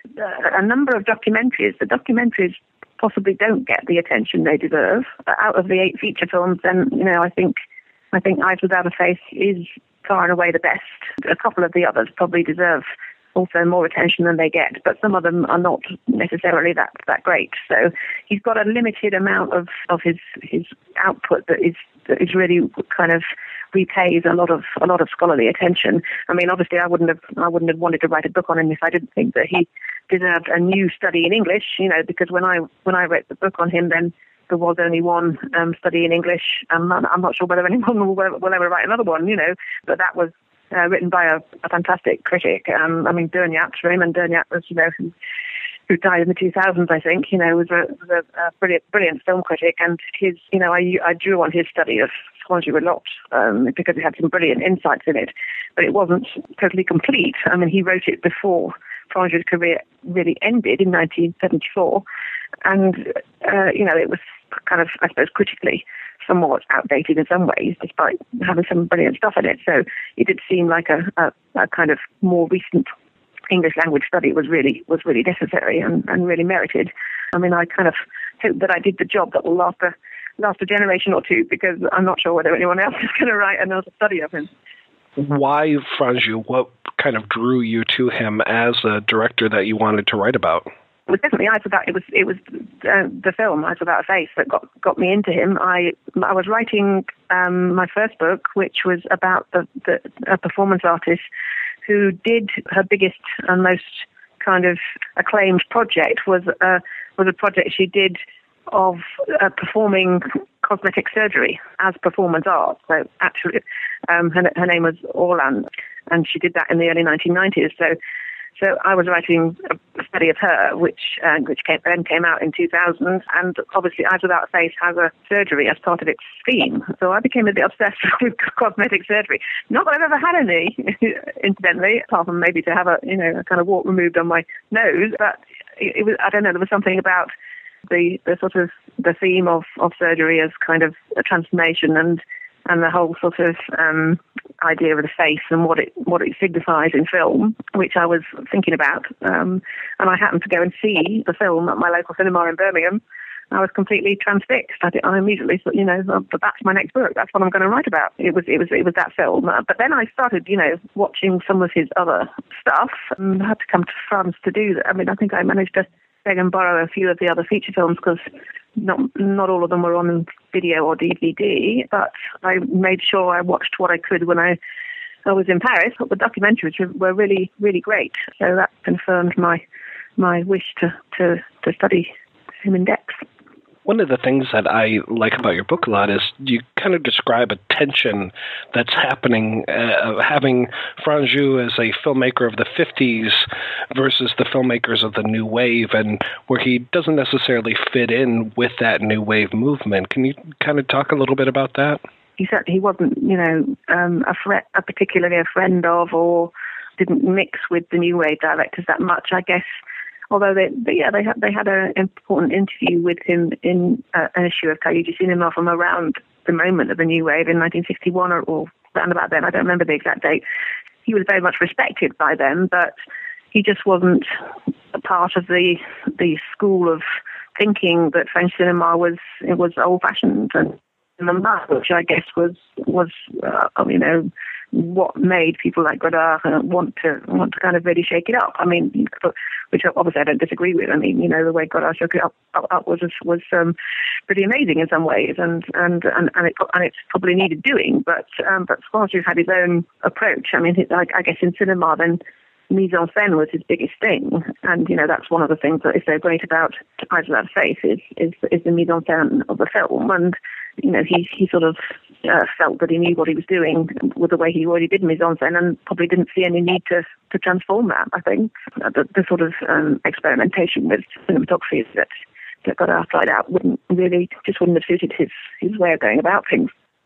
a number of documentaries. The documentaries possibly don't get the attention they deserve. Out of the eight feature films, then, you know, I think I think Eyes Without a Face is far and away the best. A couple of the others probably deserve also more attention than they get, but some of them are not necessarily that, that great. So he's got a limited amount of, of his his output that is that is really kind of repays a lot of a lot of scholarly attention. I mean, obviously, I wouldn't have I wouldn't have wanted to write a book on him if I didn't think that he deserved a new study in English. You know, because when I when I wrote the book on him, then there was only one um, study in English. Um, I'm not sure whether anyone will, will ever write another one. You know, but that was uh, written by a, a fantastic critic. Um, I mean, Derniat, Raymond Derniat was, you know, who, who died in the two thousands, I think. You know, was a, was a, a brilliant, brilliant film critic, and his, you know, I, I drew on his study of Franjou a lot um, because it had some brilliant insights in it, but it wasn't totally complete. I mean, he wrote it before Franjou's career really ended in nineteen seventy-four, and uh, you know, it was kind of, I suppose, critically somewhat outdated in some ways, despite having some brilliant stuff in it. So it did seem like a, a, a kind of more recent English language study was really was really necessary and, and really merited. I mean, I kind of hope that I did the job that will last a last a generation or two, because I'm not sure whether anyone else is going to write another study of him. Why Franjou? What kind of drew you to him as a director that you wanted to write about? It was definitely Eyes Without. It was it was uh, the film Eyes Without a Face that got got me into him. I I was writing um, my first book, which was about the, the a performance artist who did her biggest and most kind of acclaimed project was uh, was a project she did of uh, performing cosmetic surgery as performance art. So actually, um, her, her name was Orlan, and she did that in the early nineteen nineties. So. So I was writing a study of her, which uh, which came, then came out in two thousand, and obviously Eyes Without a Face has a surgery as part of its theme. So I became a bit obsessed with cosmetic surgery. Not that I've ever had any, incidentally, apart from maybe to have a you know a kind of wart removed on my nose. But it, it was I don't know there was something about the the sort of the theme of, of surgery as kind of a transformation and. and the whole sort of um, idea of the face and what it what it signifies in film, which I was thinking about. Um, and I happened to go and see the film at my local cinema in Birmingham. I was completely transfixed. I, I immediately thought, you know, but that's my next book. That's what I'm going to write about. It was it was it was that film. But then I started, you know, watching some of his other stuff, and I had to come to France to do that. I mean, I think I managed to beg and borrow a few of the other feature films because not not all of them were on video or D V D, but I made sure I watched what I could when I, I was in Paris. But the documentaries were really, really great. So that confirmed my my wish to, to, to study him in depth. One of the things that I like about your book a lot is you kind of describe a tension that's happening, uh, having Franjou as a filmmaker of the fifties versus the filmmakers of the New Wave, and where he doesn't necessarily fit in with that New Wave movement. Can you kind of talk a little bit about that? He certainly he wasn't, you know, um, a, fre- a particularly a friend of, or didn't mix with the New Wave directors that much, I guess. Although they, they, yeah, they had they had an important interview with him in uh, an issue of Kayuji Cinema from around the moment of the New Wave in nineteen sixty-one or, or around about then. I don't remember the exact date. He was very much respected by them, but he just wasn't a part of the the school of thinking that French cinema was it was old fashioned and which I guess was was uh, you know. what made people like Godard uh, want to want to kind of really shake it up. I mean, which obviously I don't disagree with. I mean, you know, the way Godard shook it up, up, up was was um, pretty amazing in some ways, and and and and, it, and it's probably needed doing. But um, but Franjou had his own approach. I mean, his, I, I guess in cinema, then mise en scène was his biggest thing, and you know that's one of the things that is so great about Eyes Without a Face is is is the mise en scène of the film. And you know, he he sort of uh, felt that he knew what he was doing with the way he already did mise en scène, and probably didn't see any need to, to transform that. I think the, the sort of um, experimentation with cinematography that that Godard tried out wouldn't really just wouldn't have suited his his way of going about things.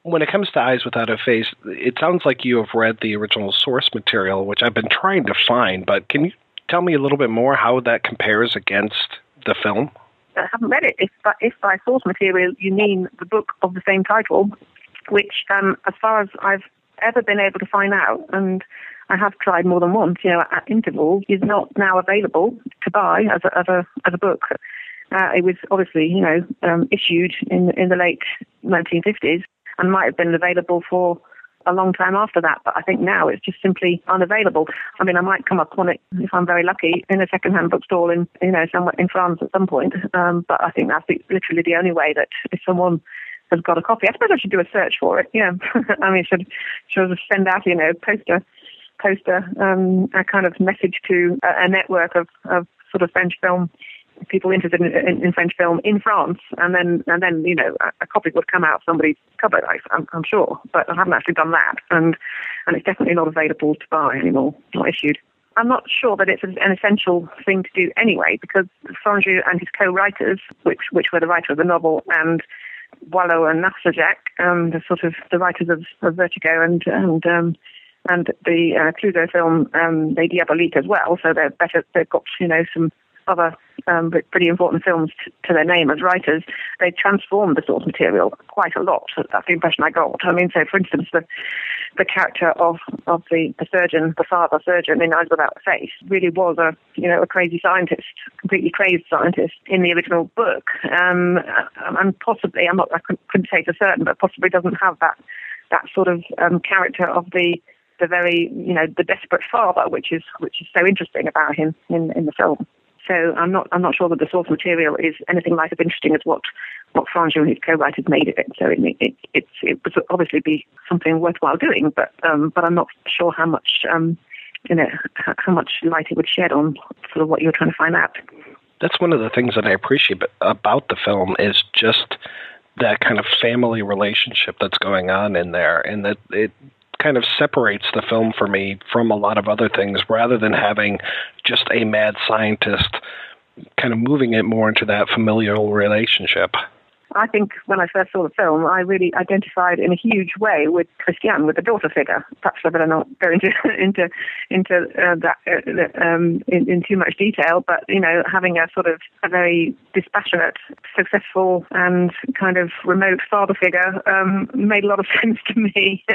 when it comes to Eyes Without a Face, it sounds like you have read the original source material, which I've been trying to find, but can you tell me a little bit more how that compares against the film? I haven't read it. If by, if by source material you mean the book of the same title, which, um, as far as I've ever been able to find out, and I have tried more than once, you know, at intervals, is not now available to buy as a as a, as a book. Uh, it was obviously, you know, um, issued in in the late nineteen fifties and might have been available for a long time after that, but I think now it's just simply unavailable. I mean, I might come upon it, if I'm very lucky, in a second-hand bookstall in, you know, somewhere in France at some point, um, but I think that's the, literally the only way that if someone has got a copy, I suppose I should do a search for it, yeah. I mean, should should send out, you know, poster, poster, um, a kind of message to a, a network of, of sort of French film people interested in, in, in French film in France, and then and then you know a, a copy would come out of somebody's cupboard, I, I'm, I'm sure, but I haven't actually done that, and and it's definitely not available to buy anymore, not issued. I'm not sure that it's an essential thing to do anyway, because Franju and his co-writers, which which were the writer of the novel, and Boileau and Narcejac, um, the sort of the writers of, of Vertigo and and um, and the uh, Clouseau film, um, Les Diaboliques as well. So they're better. They've got you know some other um, pretty important films t- to their name as writers. They transformed the source material quite a lot. That's the impression I got. I mean, so for instance, the the character of of the, the surgeon, the father surgeon in Eyes Without a Face, really was a you know a crazy scientist, completely crazed scientist in the original book, um, and possibly I'm not I couldn't say for certain, but possibly doesn't have that that sort of um, character of the the very you know the desperate father, which is which is so interesting about him in in the film. So I'm not I'm not sure that the source material is anything like as interesting as what what Franju and his co-writers made of it. So it it it, it would obviously be something worthwhile doing, but um, but I'm not sure how much um, you know how much light it would shed on sort of what you're trying to find out. That's one of the things that I appreciate about the film is just that kind of family relationship that's going on in there, and that it kind of separates the film for me from a lot of other things, rather than having just a mad scientist, kind of moving it more into that familial relationship. I think when I first saw the film, I really identified in a huge way with Christiane, with the daughter figure. Perhaps I better not go into into into uh, that uh, um, in, in too much detail, but you know, having a sort of a very dispassionate, successful, and kind of remote father figure um, made a lot of sense to me,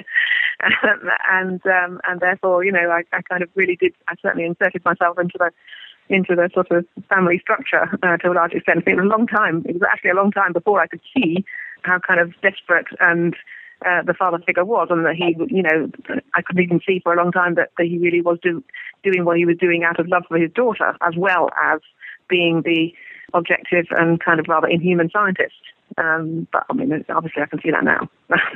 and um, and therefore, you know, I, I kind of really did. I certainly inserted myself into the. into the sort of family structure uh, to a large extent. It was a long time. It was actually a long time before I could see how kind of desperate and uh, the father figure was, and that he, you know, I couldn't even see for a long time that, that he really was do, doing what he was doing out of love for his daughter, as well as being the objective and kind of rather inhuman scientist. Um, but I mean, obviously I can see that now.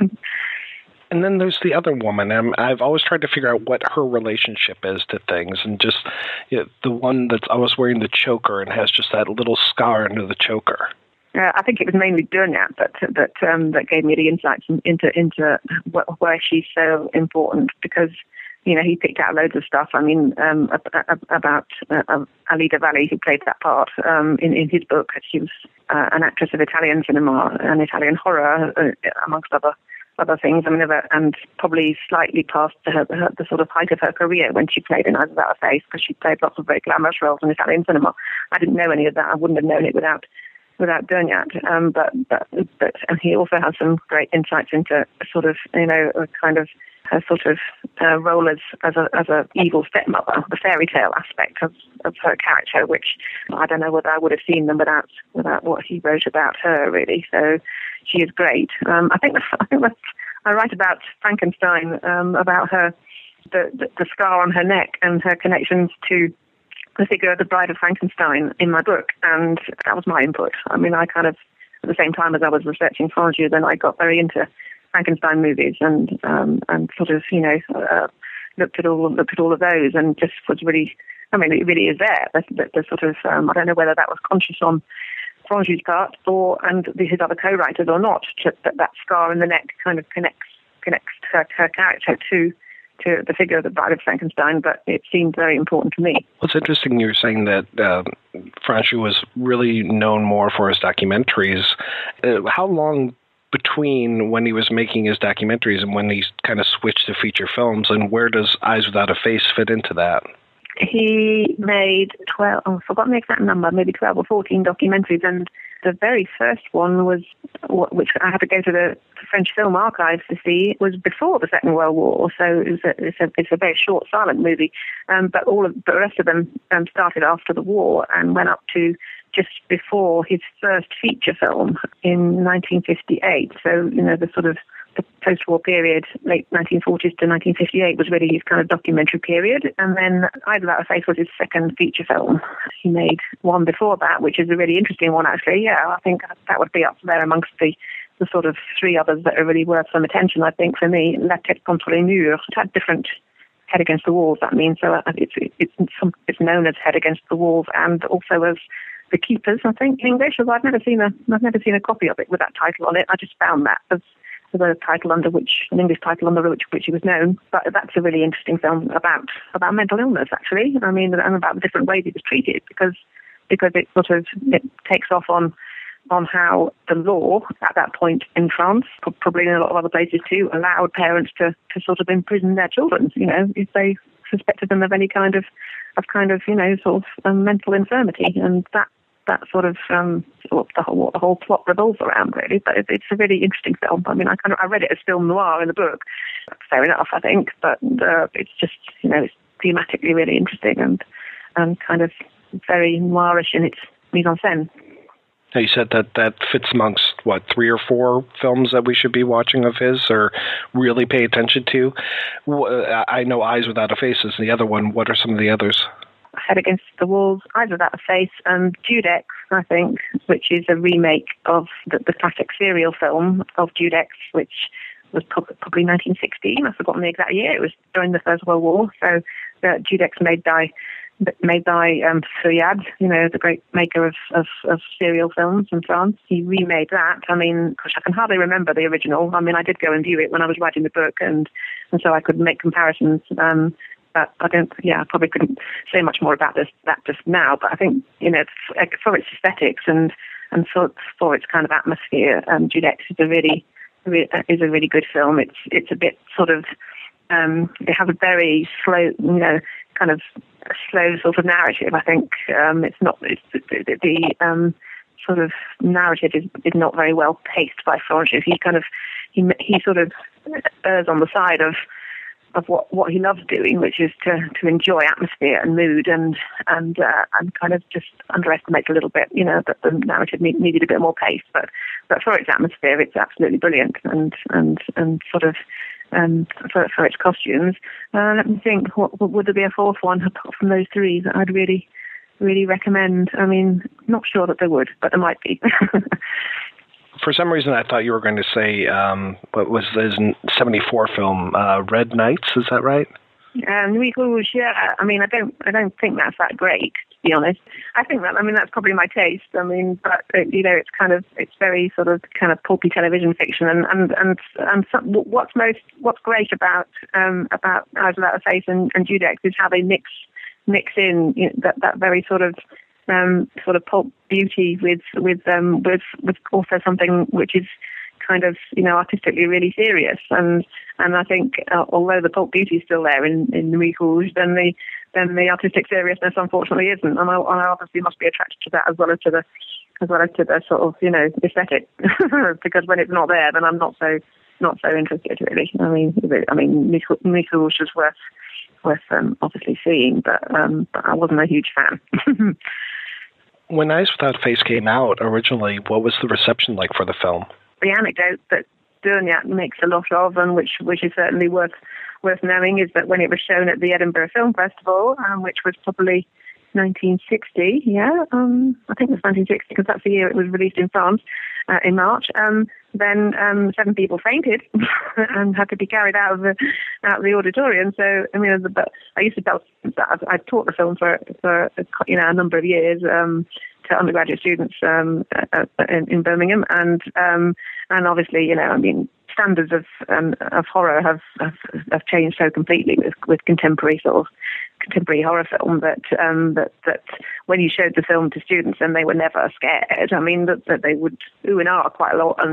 And then there's the other woman. Um, I've always tried to figure out what her relationship is to things, and just you know, the one that's always wearing the choker and has just that little scar under the choker. Uh, I think it was mainly Durniat that that um, that gave me the insights into into where she's so important, because you know he picked out loads of stuff. I mean, um, about uh, Alida Valli, who played that part um, in in his book. She was uh, an actress of Italian cinema and Italian horror, uh, amongst other. other things, I mean, and probably slightly past her, her, the sort of height of her career when she played in Eyes Without a Face, because she played lots of very glamorous roles in Italian cinema. I didn't know any of that. I wouldn't have known it without without Durniat. Um, but, but, but and he also has some great insights into sort of, you know, a kind of her sort of uh, role as as a as a evil stepmother, the fairy tale aspect of, of her character, which I don't know whether I would have seen them without without what he wrote about her, really. So she is great. Um, I think I think that's, I write about Frankenstein, um, about her the, the the scar on her neck and her connections to the figure of the Bride of Frankenstein in my book, and that was my input. I mean, I kind of at the same time as I was researching Franju, then I got very into Frankenstein movies and um, and sort of you know uh, looked at all looked at all of those and just was really I mean it really is there the, the, the sort of um, I don't know whether that was conscious on Franju's part or and his other co-writers or not, just that that scar in the neck kind of connects connects her, her character to to the figure of the Bride of Frankenstein, but it seemed very important to me. Well, it's interesting you're saying that uh, Franju was really known more for his documentaries. Uh, how long between when he was making his documentaries and when he kind of switched to feature films, and where does Eyes Without a Face fit into that? He made twelve, oh, I've forgotten the exact number, maybe twelve or fourteen documentaries, and the very first one was, which I had to go to the French Film Archives to see, was before the Second World War, so it was a, it's, a, it's a very short, silent movie, um, but all of the rest of them um, started after the war and went up to just before his first feature film in nineteen fifty-eight, so, you know, the sort of the post-war period, late nineteen forties to nineteen fifty-eight, was really his kind of documentary period. And then Eyes Without a Face was his second feature film. He made one before that, which is a really interesting one, actually. Yeah, I think that would be up there amongst the, the sort of three others that are really worth some attention, I think, for me. La Tête contre les murs. It had different Head Against the Walls, that means. So it's, it's, it's known as Head Against the Walls and also as The Keepers, I think, in English. I've never seen a, I've never seen a copy of it with that title on it. I just found that as a title under which, an English title under which, which he was known. But that's a really interesting film about about mental illness, actually. I mean, and about the different ways he was treated, because because it sort of it takes off on on how the law at that point in France, probably in a lot of other places too, allowed parents to, to sort of imprison their children, you know, if they suspected them of any kind of of kind of you know sort of um, mental infirmity, and that. That sort of um, what the whole what the whole plot revolves around, really. But it, it's a really interesting film. I mean, I kind of I read it as film noir in the book. Fair enough, I think. But uh, it's just you know it's thematically really interesting and and kind of very noirish in its mise en scène. Now, you said that that fits amongst what three or four films that we should be watching of his or really pay attention to. I know Eyes Without a Face is the other one. What are some of the others? Head Against the Walls, Eyes Without a Face, and Judex, I think, which is a remake of the, the classic serial film of Judex, which was probably nineteen sixteen. I've forgotten the exact year. It was during the First World War. So uh, Judex made by made by um, Feuillade, you know, the great maker of, of, of serial films in France. He remade that. I mean, gosh, I can hardly remember the original. I mean, I did go and view it when I was writing the book, and and so I could make comparisons. Um, But I don't, yeah, I probably couldn't say much more about this that just now. But I think, you know, for its aesthetics and and for for its kind of atmosphere, um, Judex is a really, really is a really good film. It's it's a bit sort of, um, it has a very slow, you know, kind of slow sort of narrative. I think um, it's not it's, the, the um, sort of narrative is, is not very well paced by Francis. He kind of he he sort of errs on the side of. of what, what he loves doing, which is to, to enjoy atmosphere and mood and and uh, and kind of just underestimate a little bit, you know, that the narrative need, needed a bit more pace. But but for its atmosphere, it's absolutely brilliant, and and and sort of um, for for its costumes. Uh, let me think. What, what would there be a fourth one apart from those three that I'd really really recommend? I mean, not sure that there would, but there might be. For some reason, I thought you were going to say um, what was his seventy-four film, uh, Red Nights. Is that right? Um, Nuit Rouge. Yeah. I mean, I don't, I don't think that's that great, to be honest. I think that, I mean, that's probably my taste. I mean, but uh, you know, it's kind of, it's very sort of kind of pulpy television fiction, and and and and some, what's most, what's great about um, about Eyes Without a Face and, and Judex is how they mix mix in you know, that that very sort of. Um, sort of pulp beauty with with um, with with also something which is kind of you know artistically really serious, and and I think uh, although the pulp beauty is still there in in Nuit Rouge, then the then the artistic seriousness unfortunately isn't, and I, and I obviously must be attracted to that as well as to the as well as to the sort of you know aesthetic because when it's not there, then I'm not so not so interested really. I mean I mean Nuit Rouge is worth worth um, obviously seeing, but um, but I wasn't a huge fan. When Eyes Without a Face came out originally, what was the reception like for the film? The anecdote that Derniat makes a lot of, and which which is certainly worth worth knowing, is that when it was shown at the Edinburgh Film Festival, um, which was probably nineteen sixty, yeah, um, I think it was nineteen sixty because that's the year it was released in France uh, in March. Um, then um, seven people fainted and had to be carried out of the out of the auditorium. So I mean, but I used to tell I taught the film for for you know a number of years um, to undergraduate students um, uh, in, in Birmingham, and um, and obviously you know I mean standards of um, of horror have, have have changed so completely with with contemporary sort of. contemporary horror film that um, that that when you showed the film to students, then they were never scared. I mean, that, that they would ooh and ah quite a lot, and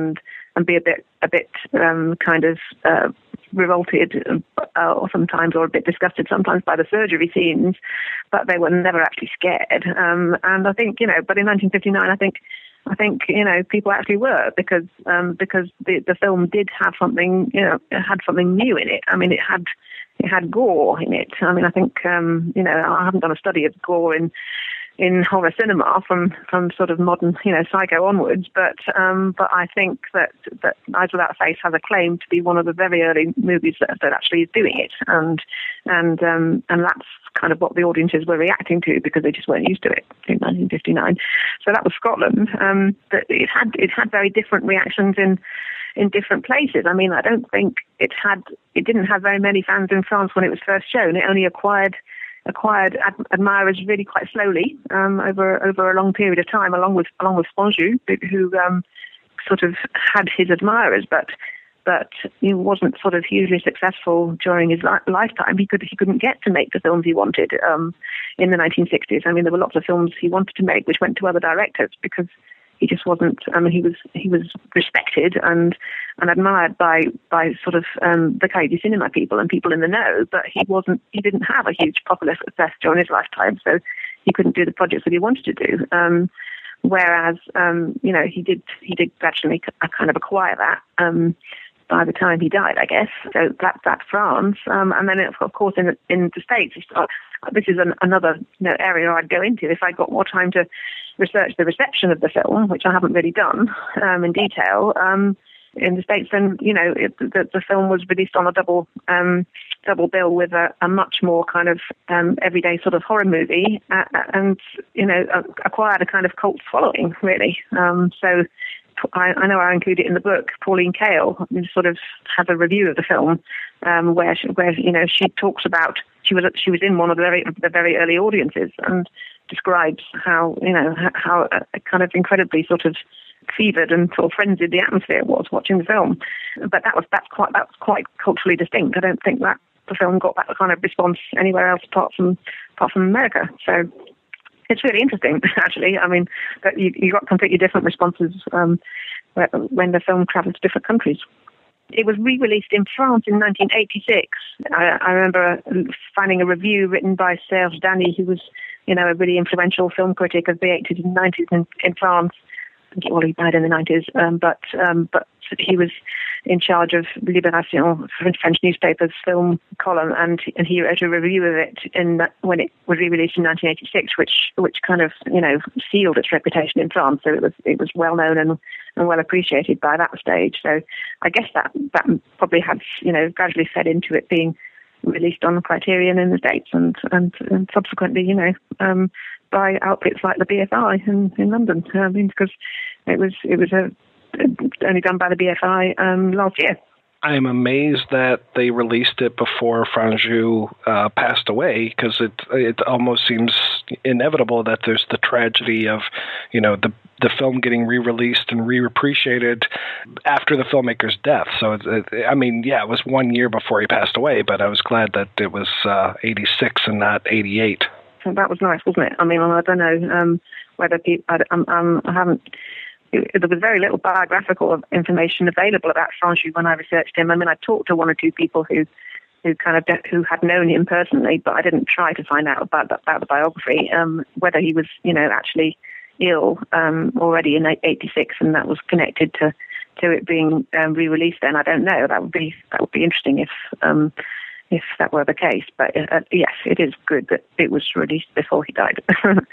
and be a bit a bit um, kind of uh, revolted uh, or sometimes or a bit disgusted sometimes by the surgery scenes, but they were never actually scared. Um, and I think, you know, but in nineteen fifty-nine, I think, I think, you know, people actually were because um, because the, the film did have something, you know, it had something new in it. I mean, it had it had gore in it. I mean, I think, um, you know, I haven't done a study of gore in in horror cinema from, from sort of modern, you know, Psycho onwards, but um, but I think that, that Eyes Without a Face has a claim to be one of the very early movies that, that actually is doing it, and and um, and that's kind of what the audiences were reacting to because they just weren't used to it in nineteen fifty-nine. So that was Scotland. Um, but it had it had very different reactions in in different places. I mean, I don't think it had it didn't have very many fans in France when it was first shown. It only acquired. acquired ad- admirers really quite slowly um, over over a long period of time, along with along with Sponju, who um, sort of had his admirers, but but he wasn't sort of hugely successful during his li- lifetime. He could he couldn't get to make the films he wanted um, in the nineteen sixties. I mean, there were lots of films he wanted to make which went to other directors because he just wasn't. I mean, he was he was respected and and admired by by sort of um, the Cahiers du Cinema people and people in the know, but he wasn't. He didn't have a huge popular success during his lifetime, so he couldn't do the projects that he wanted to do. Um, whereas, um, you know, he did he did gradually kind of acquire that. Um, by the time he died, I guess. So that that's France, um, and then of course in in the States, this is an, another you know, area I'd go into if I got more time to research the reception of the film, which I haven't really done um, in detail. Um, in the States, then you know it, the, the film was released on a double um, double bill with a, a much more kind of um, everyday sort of horror movie, uh, and you know acquired a kind of cult following really. Um, so. I, I know I include it in the book. Pauline Kael sort of has a review of the film um, where, she, where you know she talks about she was she was in one of the very the very early audiences and describes how you know how a kind of incredibly sort of fevered and sort of frenzied the atmosphere was watching the film. But that was that's quite that was quite culturally distinct. I don't think that the film got that kind of response anywhere else apart from apart from America. So. It's really interesting, actually. I mean, that you, you got completely different responses um, when the film travelled to different countries. It was re-released in France in nineteen eighty-six. I, I remember finding a review written by Serge Dany, who was, you know, a really influential film critic of the eighties and nineties in, in France. Well, he died in the nineties, um, but um, but he was in charge of Libération, French newspaper's film column, and and he wrote a review of it in that, when it was re-released in nineteen eighty-six, which which kind of you know sealed its reputation in France. So it was it was well known and, and well appreciated by that stage. So I guess that that probably had you know gradually fed into it being released on Criterion in the States and and, and subsequently you know. Um, by outfits like the B F I in, in London, I mean, because it was it was a, only done by the B F I um, last year. I am amazed that they released it before Franju uh, passed away, because it it almost seems inevitable that there's the tragedy of, you know, the the film getting re-released and re-appreciated after the filmmaker's death. So, it, it, I mean, yeah, it was one year before he passed away, but I was glad that it was uh, eighty-six and not eighty-eight. So that was nice, wasn't it? I mean, I don't know um, whether people. I, um, I haven't. It, there was very little biographical information available about Franju when I researched him. I mean, I talked to one or two people who, who kind of who had known him personally, but I didn't try to find out about about the biography. Um, whether he was, you know, actually ill um, already in eighty-six, and that was connected to to it being um, re-released. Then I don't know. That would be that would be interesting if. Um, if that were the case. But uh, yes, it is good that it was released before he died.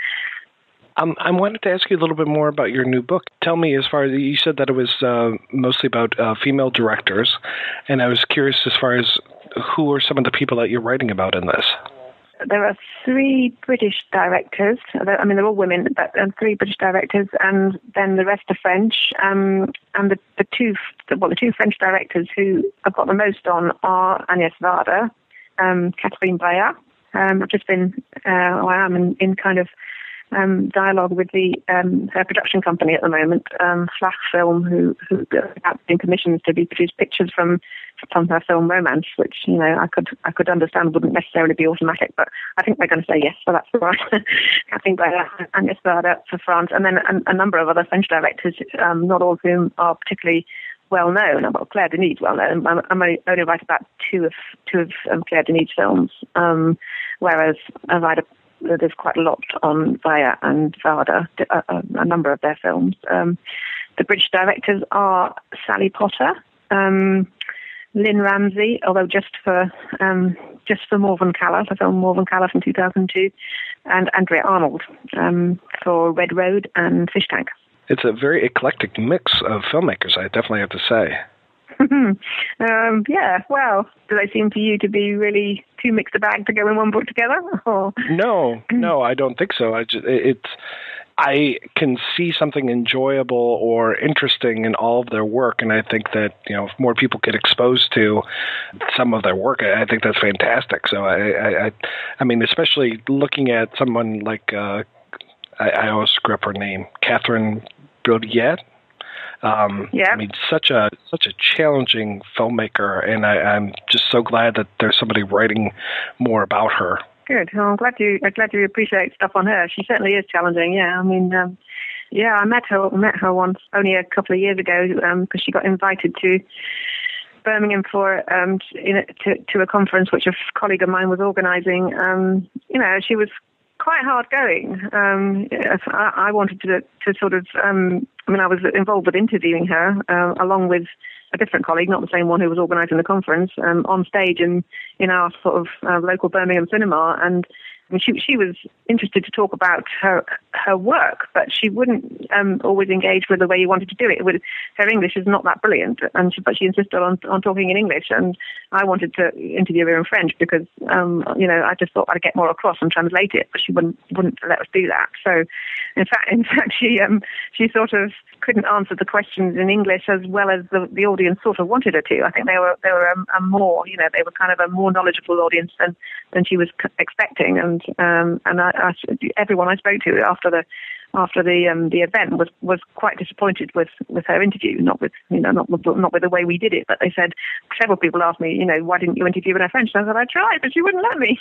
um, I wanted to ask you a little bit more about your new book. Tell me, as far as you said that it was uh, mostly about uh, female directors, and I was curious as far as who are some of the people that you're writing about in this? There are three British directors. I mean, they're all women, but um, three British directors, and then the rest are French. Um, and the, the two, well, the two French directors who I've got the most on are Agnès Varda, um, Catherine Breillat. Um, I've just been, uh, I am in, in kind of um, dialogue with the um, her production company at the moment, um, Flach Film, who who have been commissioned to be produce pictures from from her film Romance, which you know I could I could understand wouldn't necessarily be automatic, but I think they're going to say yes, so that's right. Catherine Breillat and Agnès Varda for France, and then a, a number of other French directors, um, not all of whom are particularly well known. Well, Claire Denis is well known. I'm, I'm only write about two of two of um, Claire Denis' films, um, whereas I write a, there's quite a lot on Weyer and Varda, a, a, a number of their films. Um, the British directors are Sally Potter, um, Lynn Ramsey, although just for um, just for Morven Caller, the film Morven Caller from two thousand two, and Andrea Arnold um, for Red Road and Fish Tank. It's a very eclectic mix of filmmakers, I definitely have to say. um, yeah, well, do they seem to you to be really too mixed a bag to go in one book together? Or? No, no, I don't think so. I just, it's, I can see something enjoyable or interesting in all of their work, and I think that, you know, if more people get exposed to some of their work, I think that's fantastic. So I, I, I mean, especially looking at someone like, uh, I, I always screw up her name, Catherine Brodiedt. Um, yeah. I mean, such a such a challenging filmmaker, and I, I'm just so glad that there's somebody writing more about her. Good. Well, I'm glad you I'm glad you appreciate stuff on her. She certainly is challenging. Yeah. I mean, um, yeah, I met her met her once only a couple of years ago because um, she got invited to Birmingham for um, to, to to a conference which a colleague of mine was organising. Um, you know, she was quite hard going. Um, I, I wanted to to sort of, um, I mean, I was involved with interviewing her uh, along with a different colleague, not the same one who was organising the conference, um, on stage in, in our sort of uh, local Birmingham cinema. And I mean, she she was interested to talk about her her work, but she wouldn't um, always engage with the way you wanted to do it. With, her English is not that brilliant, and she, but she insisted on on talking in English. And I wanted to interview her in French because um, you know I just thought I'd get more across and translate it, but she wouldn't wouldn't let us do that. So in fact, in fact, she um, she sort of couldn't answer the questions in English as well as the, the audience sort of wanted her to. I think they were they were a, a more you know they were kind of a more knowledgeable audience than than she was expecting. And um, and I, I, everyone I spoke to after the after the um, the event was, was quite disappointed with, with her interview. Not with you know not with, not with the way we did it, but they said several people asked me, you know, why didn't you interview in her French? And I said I tried, but she wouldn't let me.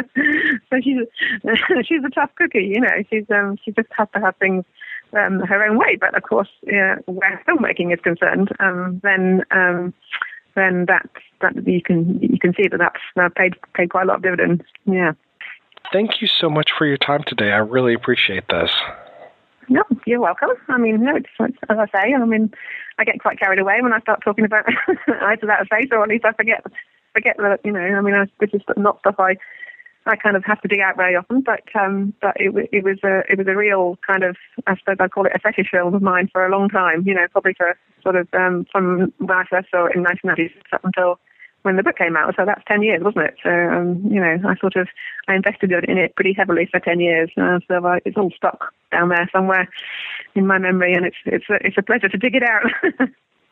So she's she's a tough cookie, you know. She's um, she just has to have things um, her own way. But of course, yeah, where filmmaking is concerned, um, then um, then that that you can you can see that that's uh, paid paid quite a lot of dividends. Yeah. Thank you so much for your time today. I really appreciate this. No, you're welcome. I mean, no, it's, it's, as I say, I mean, I get quite carried away when I start talking about either that face, or at least I forget, forget that, you know, I mean, I, this is not stuff I, I kind of have to dig out very often, but, um, but it, it was a, it was a real kind of, I suppose I'd call it a fetish film of mine for a long time, you know, probably for sort of, um, from when I first saw it in nineteen ninety up until when the book came out. So that's ten years, wasn't it? So, um, you know, I sort of, I invested in it pretty heavily for ten years. Uh, so I, it's all stuck down there somewhere in my memory, and it's, it's, a, it's a pleasure to dig it out.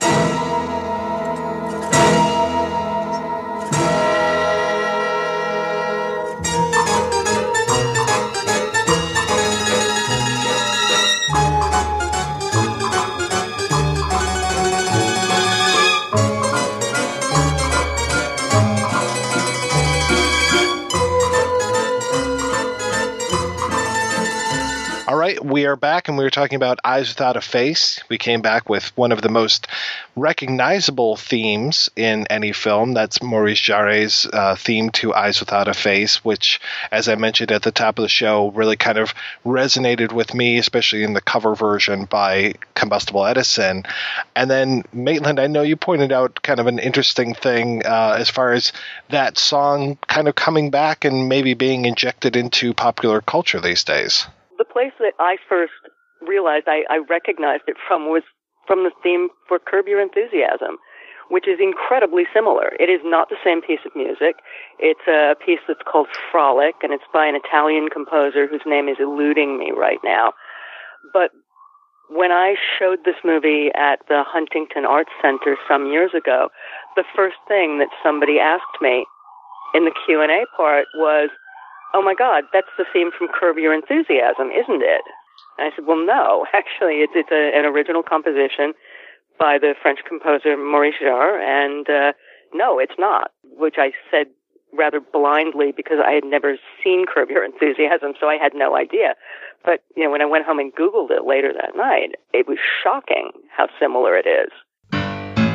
All right, we are back, and we were talking about Eyes Without a Face. We came back with one of the most recognizable themes in any film. That's Maurice Jarre's uh, theme to Eyes Without a Face, which, as I mentioned at the top of the show, really kind of resonated with me, especially in the cover version by Combustible Edison. And then, Maitland, I know you pointed out kind of an interesting thing uh, as far as that song kind of coming back and maybe being injected into popular culture these days. The place that I first realized I, I recognized it from was from the theme for Curb Your Enthusiasm, which is incredibly similar. It is not the same piece of music. It's a piece that's called Frolic, and it's by an Italian composer whose name is eluding me right now. But when I showed this movie at the Huntington Arts Center some years ago, the first thing that somebody asked me in the Q and A part was, "Oh my God, that's the theme from Curb Your Enthusiasm, isn't it?" And I said, "Well, no, actually, it's, it's a, an original composition by the French composer Maurice Jarre, and uh, no, it's not," which I said rather blindly because I had never seen Curb Your Enthusiasm, so I had no idea. But, you know, when I went home and Googled it later that night, it was shocking how similar it is.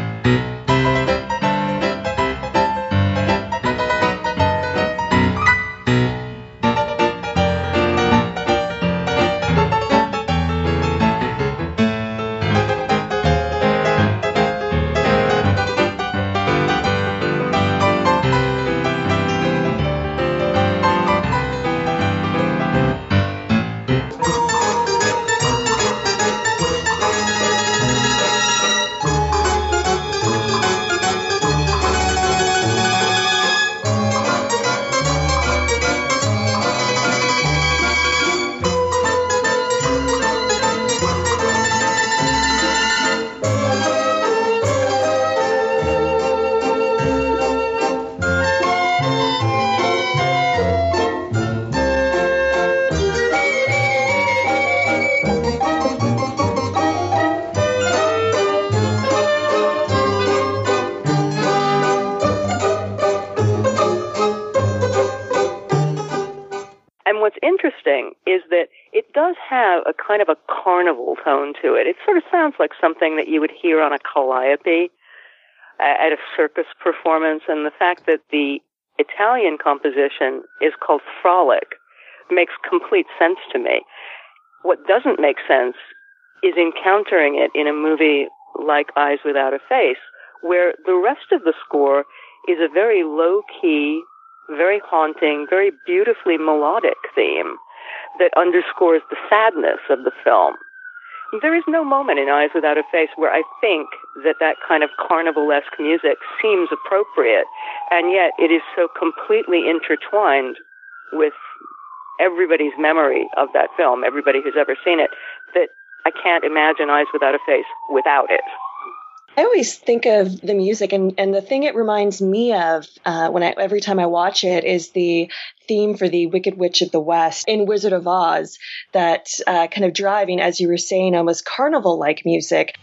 what's interesting is that it does have a kind of a carnival tone to it. It sort of sounds like something that you would hear on a calliope at a circus performance, and the fact that the Italian composition is called Frolic makes complete sense to me. What doesn't make sense is encountering it in a movie like Eyes Without a Face, where the rest of the score is a very low-key, very haunting, very beautifully melodic theme that underscores the sadness of the film. There is no moment in Eyes Without a Face where I think that that kind of carnivalesque music seems appropriate, and yet it is so completely intertwined with everybody's memory of that film, everybody who's ever seen it, that I can't imagine Eyes Without a Face without it. I always think of the music, and, and the thing it reminds me of uh, when I, every time I watch it is the theme for the Wicked Witch of the West in Wizard of Oz, that uh, kind of driving, as you were saying, almost carnival-like music.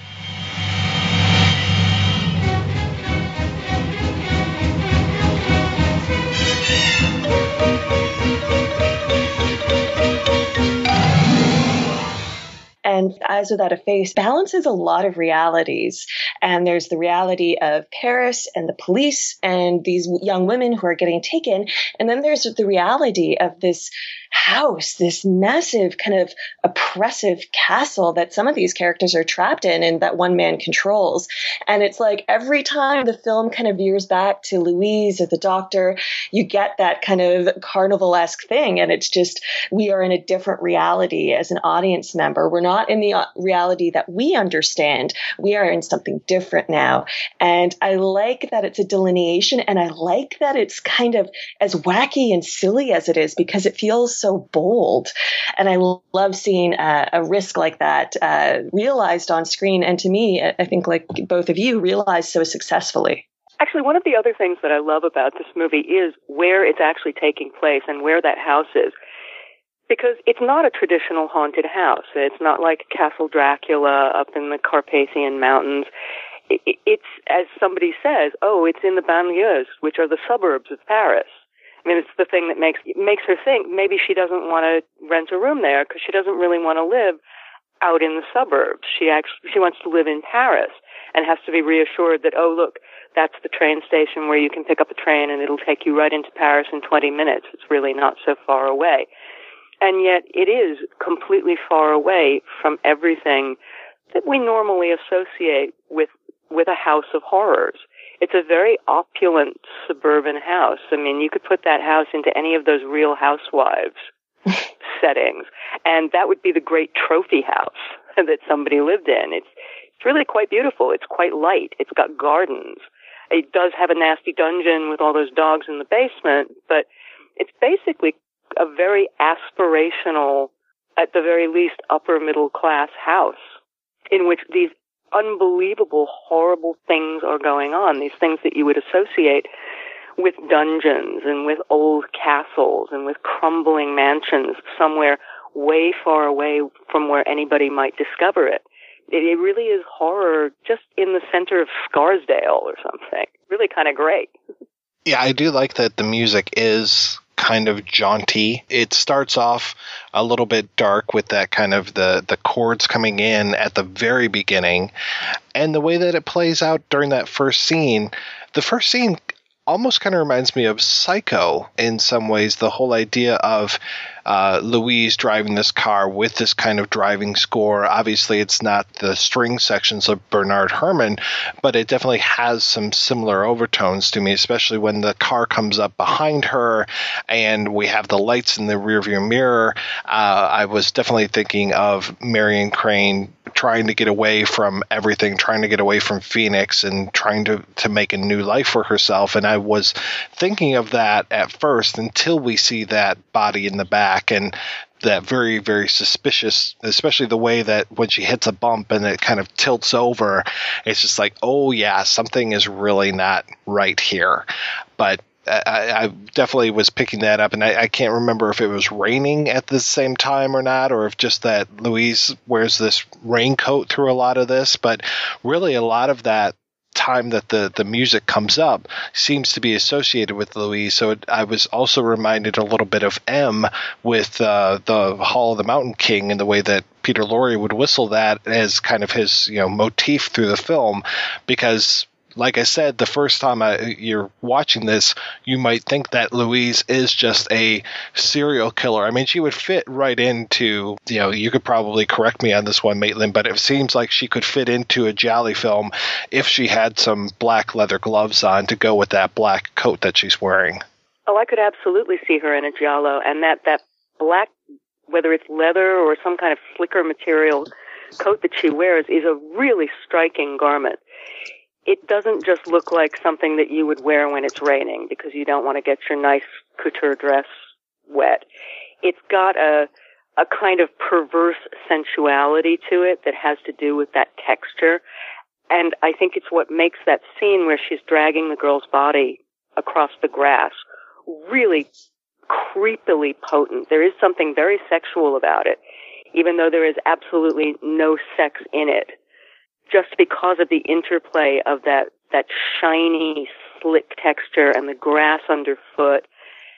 And Eyes Without a Face balances a lot of realities. And there's the reality of Paris and the police and these young women who are getting taken. And then there's the reality of this house, this massive kind of oppressive castle that some of these characters are trapped in and that one man controls. And it's like every time the film kind of veers back to Louise or the doctor, you get that kind of carnival-esque thing. And it's just, we are in a different reality as an audience member. We're not in the reality that we understand. We are in something different now. And I like that it's a delineation, and I like that it's kind of as wacky and silly as it is, because it feels so bold. And I love seeing uh, a risk like that uh, realized on screen. And to me, I think like both of you, realized so successfully. Actually, one of the other things that I love about this movie is where it's actually taking place and where that house is. Because it's not a traditional haunted house. It's not like Castle Dracula up in the Carpathian Mountains. It's, as somebody says, oh, it's in the banlieues, which are the suburbs of Paris. I mean, it's the thing that makes makes her think maybe she doesn't want to rent a room there because she doesn't really want to live out in the suburbs. She actually she wants to live in Paris and has to be reassured that, oh, look, that's the train station where you can pick up a train and it'll take you right into Paris in twenty minutes. It's really not so far away. And yet it is completely far away from everything that we normally associate with with a house of horrors. It's a very opulent suburban house. I mean, you could put that house into any of those Real Housewives settings, and that would be the great trophy house that somebody lived in. It's it's really quite beautiful. It's quite light. It's got gardens. It does have a nasty dungeon with all those dogs in the basement, but it's basically a very aspirational, at the very least, upper middle class house in which these unbelievable, horrible things are going on, these things that you would associate with dungeons and with old castles and with crumbling mansions somewhere way far away from where anybody might discover it. It, it really is horror just in the center of Scarsdale or something. Really kind of great. Yeah, I do like that the music is kind of jaunty. It starts off a little bit dark with that kind of the, the chords coming in at the very beginning. And the way that it plays out during that first scene, the first scene almost kind of reminds me of Psycho in some ways. The whole idea of uh, Louise driving this car with this kind of driving score. Obviously, it's not the string sections of Bernard Herrmann, but it definitely has some similar overtones to me, especially when the car comes up behind her and we have the lights in the rearview mirror. Uh, I was definitely thinking of Marion Crane trying to get away from everything, trying to get away from Phoenix and trying to, to make a new life for herself. And I was thinking of that at first until we see that body in the back and that very, very suspicious, especially the way that when she hits a bump and it kind of tilts over, it's just like, oh yeah, something is really not right here. But I, I definitely was picking that up, and I, I can't remember if it was raining at the same time or not, or if just that Louise wears this raincoat through a lot of this. But really, a lot of that time that the, the music comes up seems to be associated with Louise. So it, I was also reminded a little bit of M with uh, the Hall of the Mountain King and the way that Peter Lorre would whistle that as kind of his, you know, motif through the film, because like I said, the first time I, you're watching this, you might think that Louise is just a serial killer. I mean, she would fit right into, you know, you could probably correct me on this one, Maitland, but it seems like she could fit into a Giallo film if she had some black leather gloves on to go with that black coat that she's wearing. Oh, I could absolutely see her in a Giallo, and that, that black, whether it's leather or some kind of slicker material coat that she wears, is a really striking garment. It doesn't just look like something that you would wear when it's raining because you don't want to get your nice couture dress wet. It's got a a kind of perverse sensuality to it that has to do with that texture. And I think it's what makes that scene where she's dragging the girl's body across the grass really creepily potent. There is something very sexual about it, even though there is absolutely no sex in it. Just because of the interplay of that, that shiny, slick texture and the grass underfoot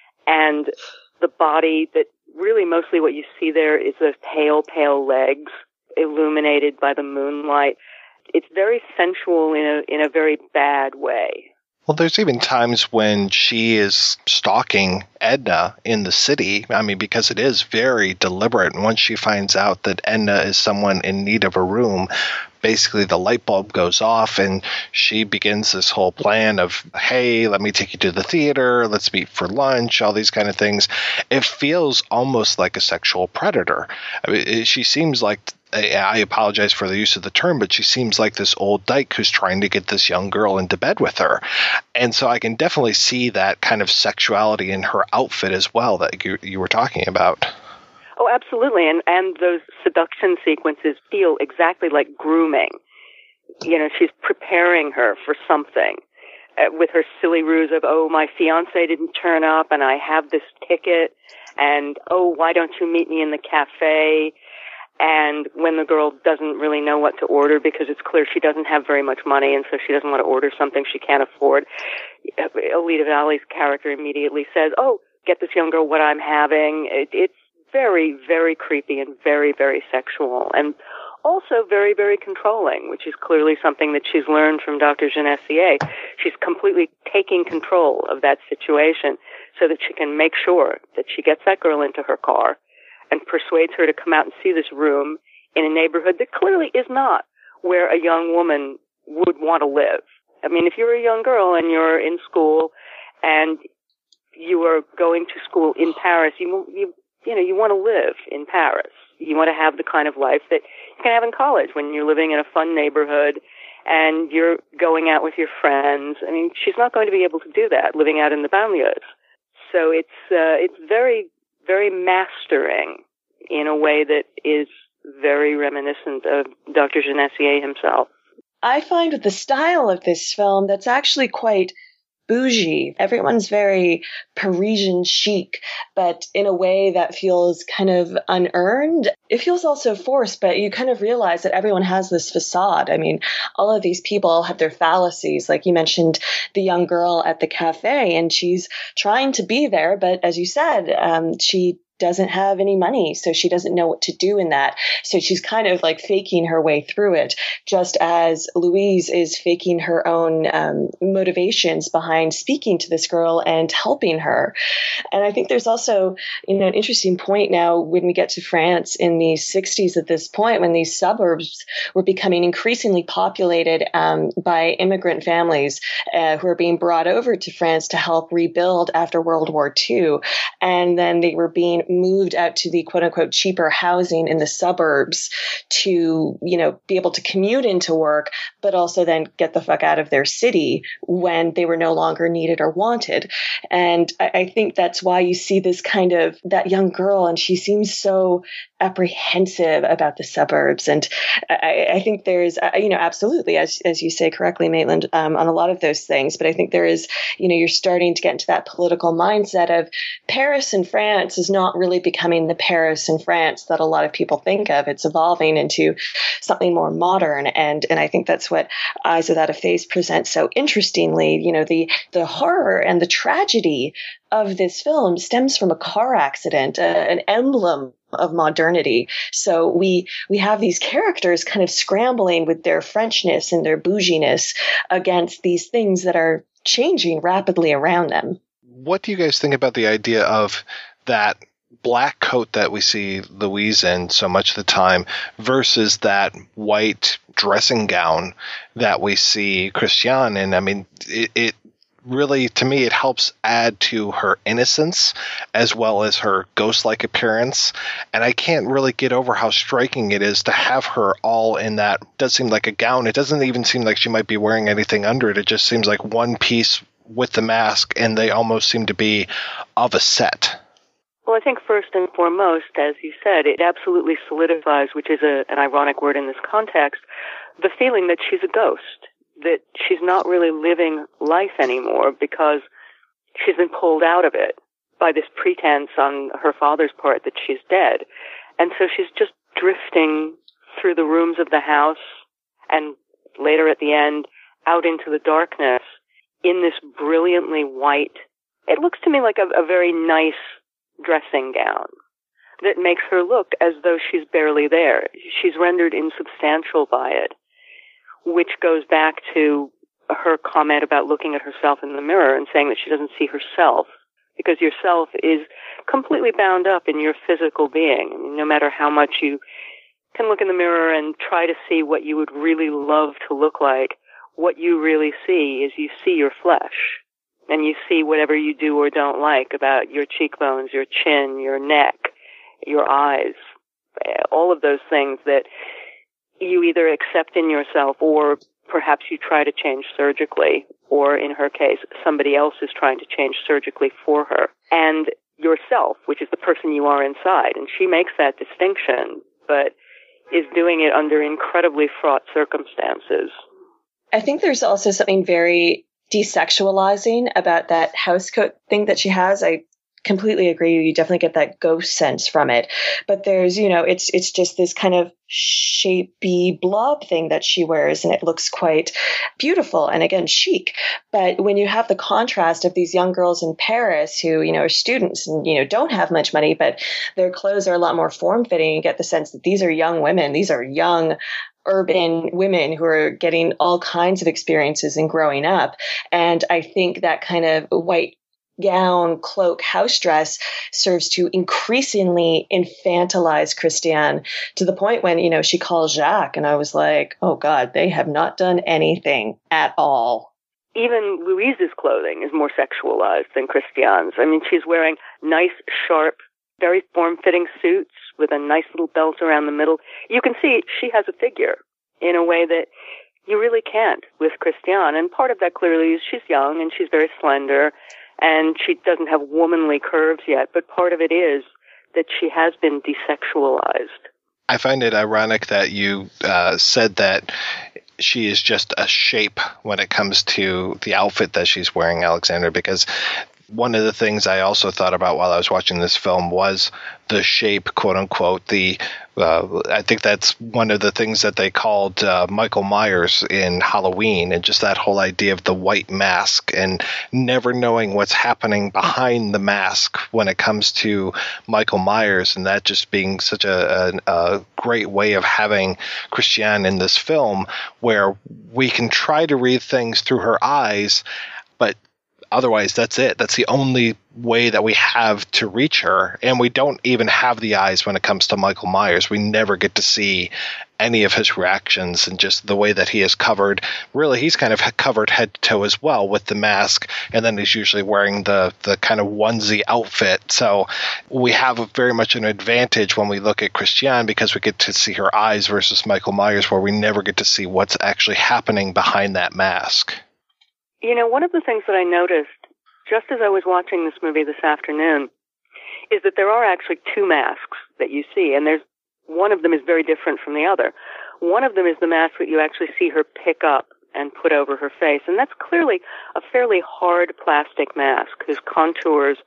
and the body that really mostly what you see there is those pale, pale legs illuminated by the moonlight. It's very sensual in a, in a very bad way. Well, there's even times when she is stalking Edna in the city. I mean, because it is very deliberate. And once she finds out that Edna is someone in need of a room, basically the light bulb goes off and she begins this whole plan of, hey, let me take you to the theater, let's meet for lunch, all these kind of things. It feels almost like a sexual predator. I mean, she seems like, I apologize for the use of the term, but she seems like this old dyke who's trying to get this young girl into bed with her. And so I can definitely see that kind of sexuality in her outfit as well that you, you were talking about. Oh, absolutely. And, and those seduction sequences feel exactly like grooming. You know, she's preparing her for something uh, with her silly ruse of, oh, my fiance didn't turn up and I have this ticket. And, oh, why don't you meet me in the cafe? And when the girl doesn't really know what to order because it's clear she doesn't have very much money and so she doesn't want to order something she can't afford, Alida Valle's character immediately says, oh, get this young girl what I'm having. It, it's very, very creepy and very, very sexual and also very, very controlling, which is clearly something that she's learned from Doctor Genessier. She's completely taking control of that situation so that she can make sure that she gets that girl into her car and persuades her to come out and see this room in a neighborhood that clearly is not where a young woman would want to live. I mean, if you're a young girl and you're in school and you are going to school in Paris, you, you, you know, you want to live in Paris. You want to have the kind of life that you can have in college when you're living in a fun neighborhood and you're going out with your friends. I mean, she's not going to be able to do that living out in the banlieues. So it's, uh, it's very, very mastering in a way that is very reminiscent of Doctor Genessier himself. I find with the style of this film that's actually quite bougie. Everyone's very Parisian chic, but in a way that feels kind of unearned. It feels also forced, but you kind of realize that everyone has this facade. I mean, all of these people have their fallacies. Like you mentioned, the young girl at the cafe, and she's trying to be there, but as you said, um, she doesn't have any money, so she doesn't know what to do in that. So she's kind of like faking her way through it, just as Louise is faking her own um, motivations behind speaking to this girl and helping her. And I think there's also, you know, an interesting point now when we get to France in the sixties at this point, when these suburbs were becoming increasingly populated um, by immigrant families uh, who are being brought over to France to help rebuild after World War Two. And then they were being moved out to the quote unquote cheaper housing in the suburbs to, you know, be able to commute into work, but also then get the fuck out of their city when they were no longer needed or wanted. And I, I think that's why you see this kind of that young girl, and she seems so apprehensive about the suburbs. And I, I think there's, uh, you know, absolutely, as as you say correctly, Maitland, um, on a lot of those things. But I think there is, you know, you're starting to get into that political mindset of Paris and France is not really becoming the Paris in France that a lot of people think of. It's evolving into something more modern. And, and I think that's what Eyes Without a Face presents so interestingly. You know, the, the horror and the tragedy of this film stems from a car accident, uh, an emblem of modernity. So we we have these characters kind of scrambling with their Frenchness and their bouginess against these things that are changing rapidly around them. What do you guys think about the idea of that black coat that we see Louise in so much of the time versus that white dressing gown that we see Christiane in? I mean, it, it really, to me, it helps add to her innocence as well as her ghost-like appearance. And I can't really get over how striking it is to have her all in that. It does seem like a gown. It doesn't even seem like she might be wearing anything under it. It just seems like one piece with the mask, and they almost seem to be of a set. Well, I think first and foremost, as you said, it absolutely solidifies, which is a, an ironic word in this context, the feeling that she's a ghost, that she's not really living life anymore because she's been pulled out of it by this pretense on her father's part that she's dead. And so she's just drifting through the rooms of the house and later at the end out into the darkness in this brilliantly white, it looks to me like a, a very nice dressing gown that makes her look as though she's barely there. She's rendered insubstantial by it, which goes back to her comment about looking at herself in the mirror and saying that she doesn't see herself, because yourself is completely bound up in your physical being. I mean, no matter how much you can look in the mirror and try to see what you would really love to look like, what you really see is you see your flesh, and you see whatever you do or don't like about your cheekbones, your chin, your neck, your eyes, all of those things that you either accept in yourself or perhaps you try to change surgically, or in her case, somebody else is trying to change surgically for her. And yourself, which is the person you are inside. And she makes that distinction, but is doing it under incredibly fraught circumstances. I think there's also something very desexualizing about that housecoat thing that she has. I completely agree. You definitely get that ghost sense from it. But there's, you know, it's it's just this kind of shapey blob thing that she wears, and it looks quite beautiful and, again, chic. But when you have the contrast of these young girls in Paris who, you know, are students and, you know, don't have much money, but their clothes are a lot more form-fitting, you get the sense that these are young women. These are young urban women who are getting all kinds of experiences and growing up. And I think that kind of white gown, cloak, house dress serves to increasingly infantilize Christiane to the point when, you know, she calls Jacques, and I was like, oh God, they have not done anything at all. Even Louise's clothing is more sexualized than Christiane's. I mean, she's wearing nice, sharp, very form-fitting suits with a nice little belt around the middle. You can see she has a figure in a way that you really can't with Christiane. And part of that clearly is she's young and she's very slender and she doesn't have womanly curves yet. But part of it is that she has been desexualized. I find it ironic that you uh, said that she is just a shape when it comes to the outfit that she's wearing, Alexander, because one of the things I also thought about while I was watching this film was the shape, quote unquote. The uh, I think that's one of the things that they called uh, Michael Myers in Halloween, and just that whole idea of the white mask and never knowing what's happening behind the mask when it comes to Michael Myers, and that just being such a, a, a great way of having Christiane in this film, where we can try to read things through her eyes, but otherwise, that's it. That's the only way that we have to reach her. And we don't even have the eyes when it comes to Michael Myers. We never get to see any of his reactions, and just the way that he is covered. Really, he's kind of covered head to toe as well with the mask. And then he's usually wearing the, the kind of onesie outfit. So we have a very much an advantage when we look at Christiane, because we get to see her eyes versus Michael Myers, where we never get to see what's actually happening behind that mask. You know, one of the things that I noticed just as I was watching this movie this afternoon is that there are actually two masks that you see, and there's one of them is very different from the other. One of them is the mask that you actually see her pick up and put over her face, and that's clearly a fairly hard plastic mask whose contours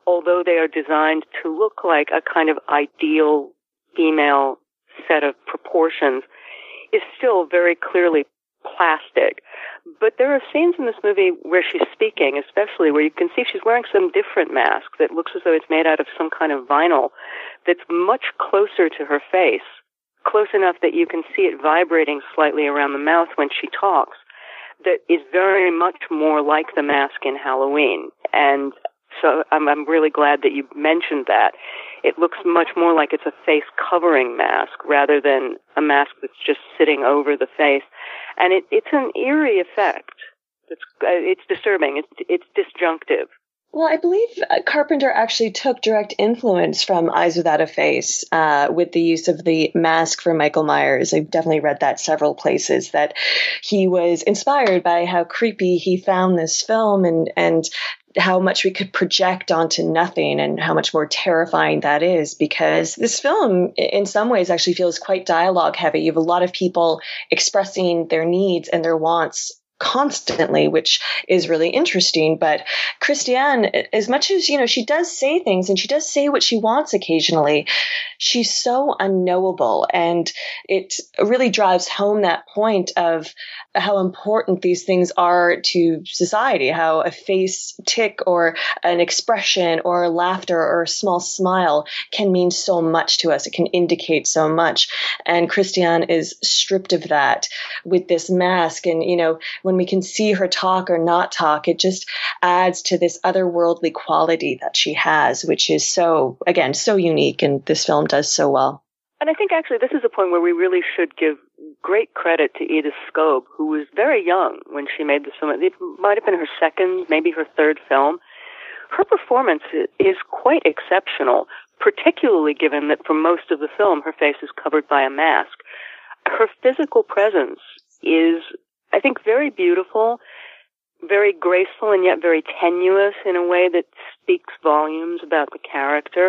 although they are designed to look like a kind of ideal female set of proportions, is still very clearly plastic. But there are scenes in this movie where she's speaking, especially where you can see she's wearing some different mask that looks as though it's made out of some kind of vinyl that's much closer to her face, close enough that you can see it vibrating slightly around the mouth when she talks, that is very much more like the mask in Halloween. And so I'm, I'm really glad that you mentioned that. It looks much more like it's a face covering mask rather than a mask that's just sitting over the face. And it, it's an eerie effect. It's, uh, it's disturbing. It's, it's disjunctive. Well, I believe Carpenter actually took direct influence from Eyes Without a Face uh, with the use of the mask for Michael Myers. I've definitely read that several places, that he was inspired by how creepy he found this film and, and how much we could project onto nothing and how much more terrifying that is, because this film in some ways actually feels quite dialogue heavy. You have a lot of people expressing their needs and their wants constantly, which is really interesting. But Christiane, as much as, you know, she does say things and she does say what she wants occasionally, she's so unknowable. And it really drives home that point of how important these things are to society, how a face tick or an expression or laughter or a small smile can mean so much to us. It can indicate so much. And Christiane is stripped of that with this mask. And, you know, when we can see her talk or not talk, it just adds to this otherworldly quality that she has, which is so, again, so unique. And this film does so well. And I think actually this is a point where we really should give great credit to Edith Scope, who was very young when she made this film. It might have been her second, maybe her third film. Her performance is quite exceptional, particularly given that for most of the film her face is covered by a mask. Her physical presence is, I think, very beautiful, very graceful, and yet very tenuous in a way that speaks volumes about the character.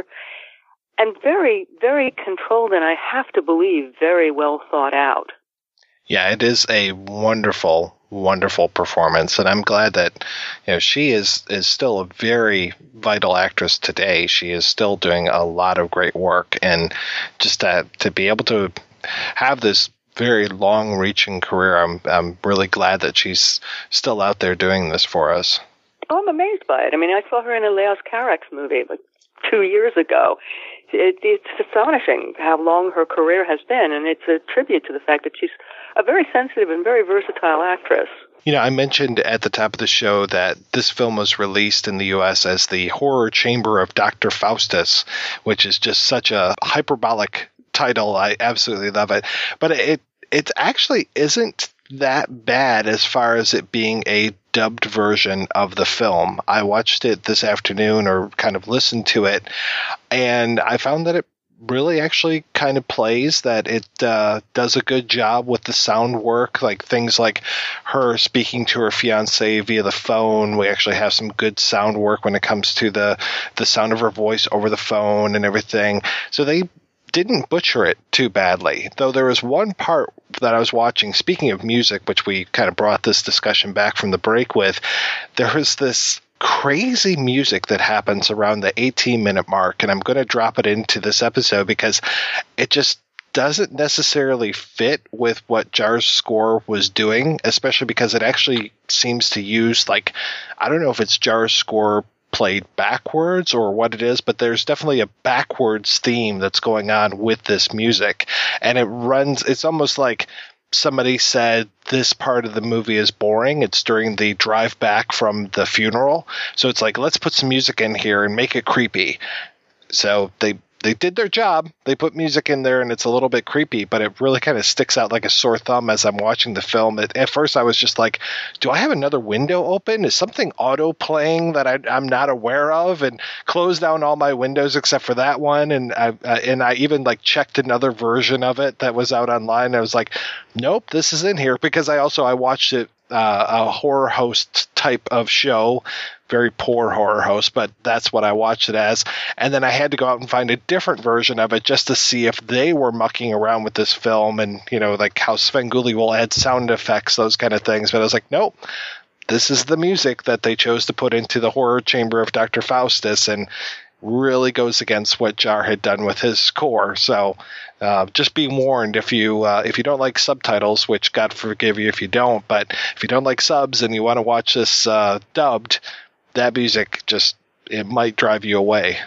And very, very controlled, and I have to believe, very well thought out. Yeah, it is a wonderful, wonderful performance, and I'm glad that, you know, she is is still a very vital actress today. She is still doing a lot of great work, and just to to be able to have this very long-reaching career, I'm I'm really glad that she's still out there doing this for us. Oh, I'm amazed by it. I mean, I saw her in a Leos Carax movie like two years ago. It, it's astonishing how long her career has been, and it's a tribute to the fact that she's a very sensitive and very versatile actress. You know, I mentioned at the top of the show that this film was released in the U S as the Horror Chamber of Doctor Faustus, which is just such a hyperbolic title. I absolutely love it. But it it actually isn't that bad as far as it being a dubbed version of the film. I watched it this afternoon, or kind of listened to it, and I found that it really actually kind of plays, that it uh, does a good job with the sound work, like things like her speaking to her fiancé via the phone. We actually have some good sound work when it comes to the, the sound of her voice over the phone and everything. So they didn't butcher it too badly, though there was one part that I was watching, speaking of music, which we kind of brought this discussion back from the break with. There was this crazy music that happens around the eighteen minute mark, and I'm going to drop it into this episode because it just doesn't necessarily fit with what Jar's score was doing, especially because it actually seems to use, like, I don't know if it's Jar's score played backwards or what it is, but there's definitely a backwards theme that's going on with this music, and it runs, it's almost like somebody said this part of the movie is boring. It's during the drive back from the funeral, so it's like, let's put some music in here and make it creepy. So they they did their job. They put music in there, and it's a little bit creepy, but it really kind of sticks out like a sore thumb as I'm watching the film. It, at first, I was just like, do I have another window open? Is something auto-playing that I, I'm not aware of? And closed down all my windows except for that one, and I, uh, and I even like checked another version of it that was out online. I was like, nope, this is in here, because I also I watched it, uh, a horror host type of show. Very poor horror host, but that's what I watched it as. And then I had to go out and find a different version of it just to see if they were mucking around with this film, and, you know, like how Svengoolie will add sound effects, those kind of things. But I was like, nope, this is the music that they chose to put into the horror chamber of Doctor Faustus, and really goes against what Jar had done with his score. So uh, just be warned, if you uh, if you don't like subtitles, which God forgive you if you don't, but if you don't like subs and you want to watch this uh, dubbed, that music just, it might drive you away.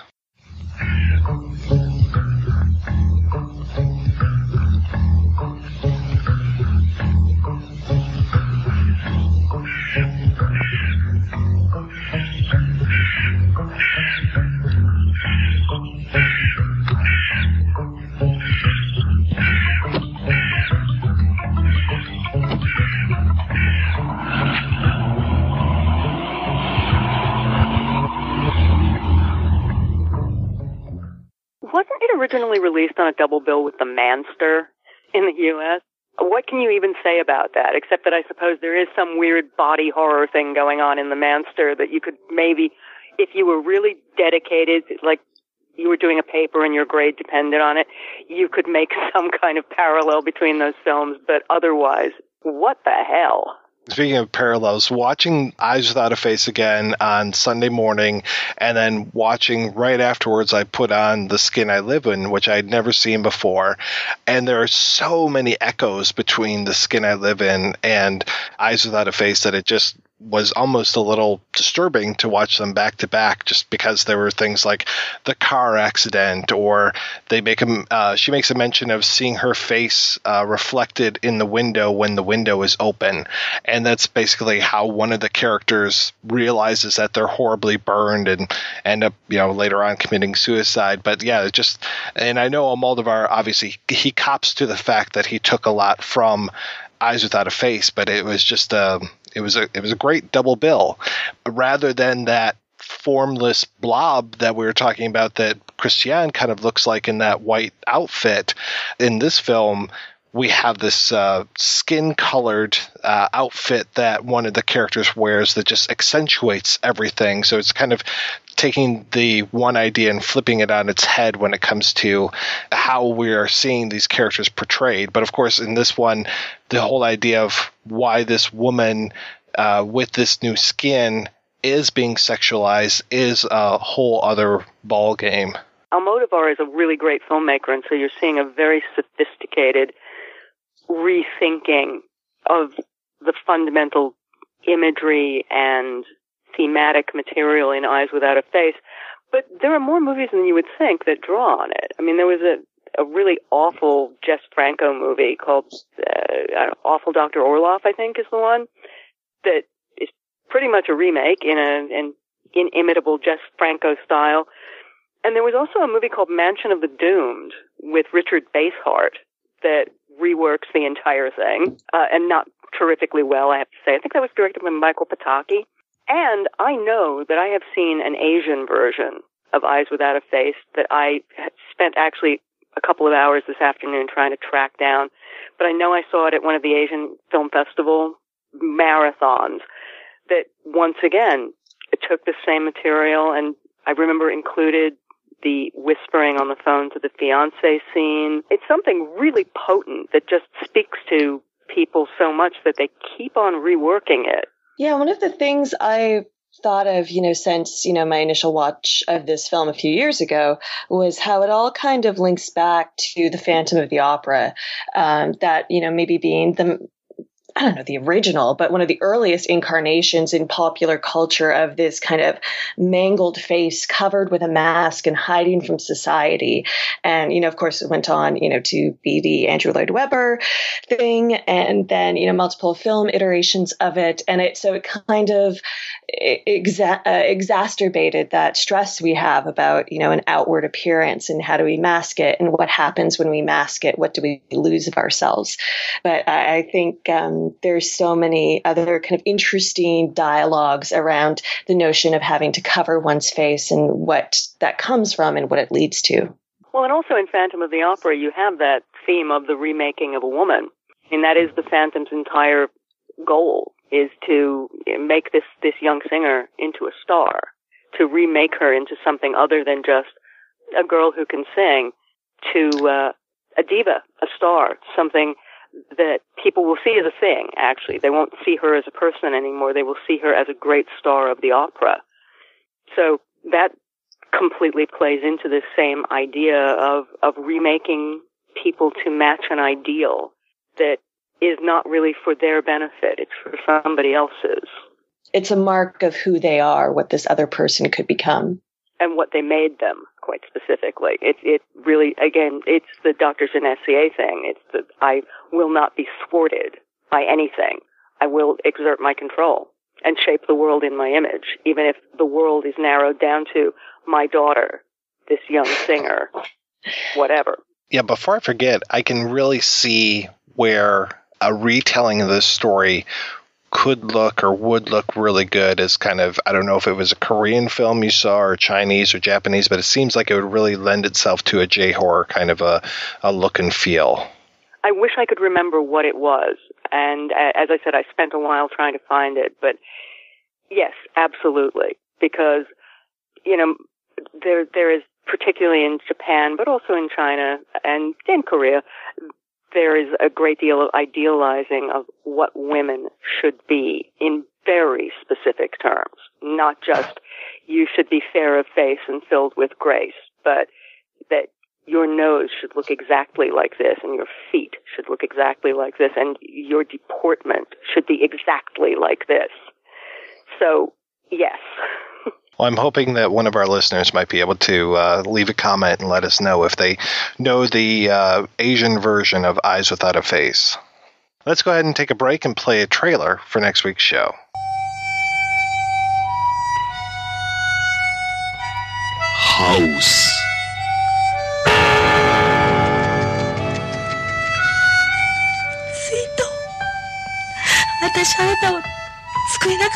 Wasn't it originally released on a double bill with The Manster in the U S? What can you even say about that, except that I suppose there is some weird body horror thing going on in The Manster that you could maybe, if you were really dedicated, like you were doing a paper and your grade depended on it, you could make some kind of parallel between those films, but otherwise, what the hell? Speaking of parallels, watching Eyes Without a Face again on Sunday morning, and then watching right afterwards, I put on The Skin I Live In, which I'd never seen before. And there are so many echoes between The Skin I Live In and Eyes Without a Face that it just was almost a little disturbing to watch them back to back, just because there were things like the car accident, or they make a, uh, she makes a mention of seeing her face uh, reflected in the window when the window is open. And that's basically how one of the characters realizes that they're horribly burned and end up, you know, later on committing suicide. But yeah, it just, and I know Almodovar, obviously, he cops to the fact that he took a lot from Eyes Without a Face, but it was just a, it was a, it was a great double bill, rather than that formless blob that we were talking about that Christiane kind of looks like in that white outfit. In this film, we have this uh, skin-colored uh, outfit that one of the characters wears that just accentuates everything. So it's kind of taking the one idea and flipping it on its head when it comes to how we are seeing these characters portrayed. But of course, in this one, the whole idea of why this woman uh, with this new skin is being sexualized is a whole other ball game. Almodovar is a really great filmmaker, and so you're seeing a very sophisticated rethinking of the fundamental imagery and thematic material in Eyes Without a Face. But there are more movies than you would think that draw on it. I mean, there was a, a really awful Jess Franco movie called uh, Awful Doctor Orloff, I think is the one, that is pretty much a remake in a, an inimitable Jess Franco style. And there was also a movie called Mansion of the Doomed with Richard Basehart that reworks the entire thing, uh, and not terrifically well, I have to say. I think that was directed by Michael Pataki. And I know that I have seen an Asian version of Eyes Without a Face that I spent actually a couple of hours this afternoon trying to track down. But I know I saw it at one of the Asian Film Festival marathons that, once again, it took the same material, and I remember included the whispering on the phone to the fiancé scene. It's something really potent that just speaks to people so much that they keep on reworking it. Yeah, one of the things I thought of, you know, since, you know, my initial watch of this film a few years ago was how it all kind of links back to the Phantom of the Opera, um, that, you know, maybe being the, I don't know, the original, but one of the earliest incarnations in popular culture of this kind of mangled face covered with a mask and hiding from society. And, you know, of course, it went on, you know, to be the Andrew Lloyd Webber thing, and then, you know, multiple film iterations of it. And it, so it kind of exa- uh, exacerbated that stress we have about, you know, an outward appearance and how do we mask it and what happens when we mask it? What do we lose of ourselves? But I, I think, um, there's so many other kind of interesting dialogues around the notion of having to cover one's face and what that comes from and what it leads to. Well, and also in Phantom of the Opera, you have that theme of the remaking of a woman. I mean, that is the Phantom's entire goal, is to make this, this young singer into a star, to remake her into something other than just a girl who can sing, to uh, a diva, a star, something that people will see as a thing, actually. They won't see her as a person anymore. They will see her as a great star of the opera. So that completely plays into this same idea of, of remaking people to match an ideal that is not really for their benefit. It's for somebody else's. It's a mark of who they are, what this other person could become. And what they made them, quite specifically. It, it really, again, it's the Doctor Genessier thing. It's that I will not be thwarted by anything. I will exert my control and shape the world in my image, even if the world is narrowed down to my daughter, this young singer, whatever. Yeah, before I forget, I can really see where a retelling of this story could look or would look really good as kind of, I don't know if it was a Korean film you saw or Chinese or Japanese, but it seems like it would really lend itself to a J-horror kind of a, a look and feel. I wish I could remember what it was. And uh, as I said, I spent a while trying to find it. But yes, absolutely. Because, you know, there there is, particularly in Japan, but also in China and in Korea, there is a great deal of idealizing of what women should be in very specific terms. Not just you should be fair of face and filled with grace, but that your nose should look exactly like this and your feet should look exactly like this and your deportment should be exactly like this. So, yes. Well, I'm hoping that one of our listeners might be able to uh, leave a comment and let us know if they know the uh, Asian version of Eyes Without a Face. Let's go ahead and take a break and play a trailer for next week's show. House. スイート、私あなたを救えなかった。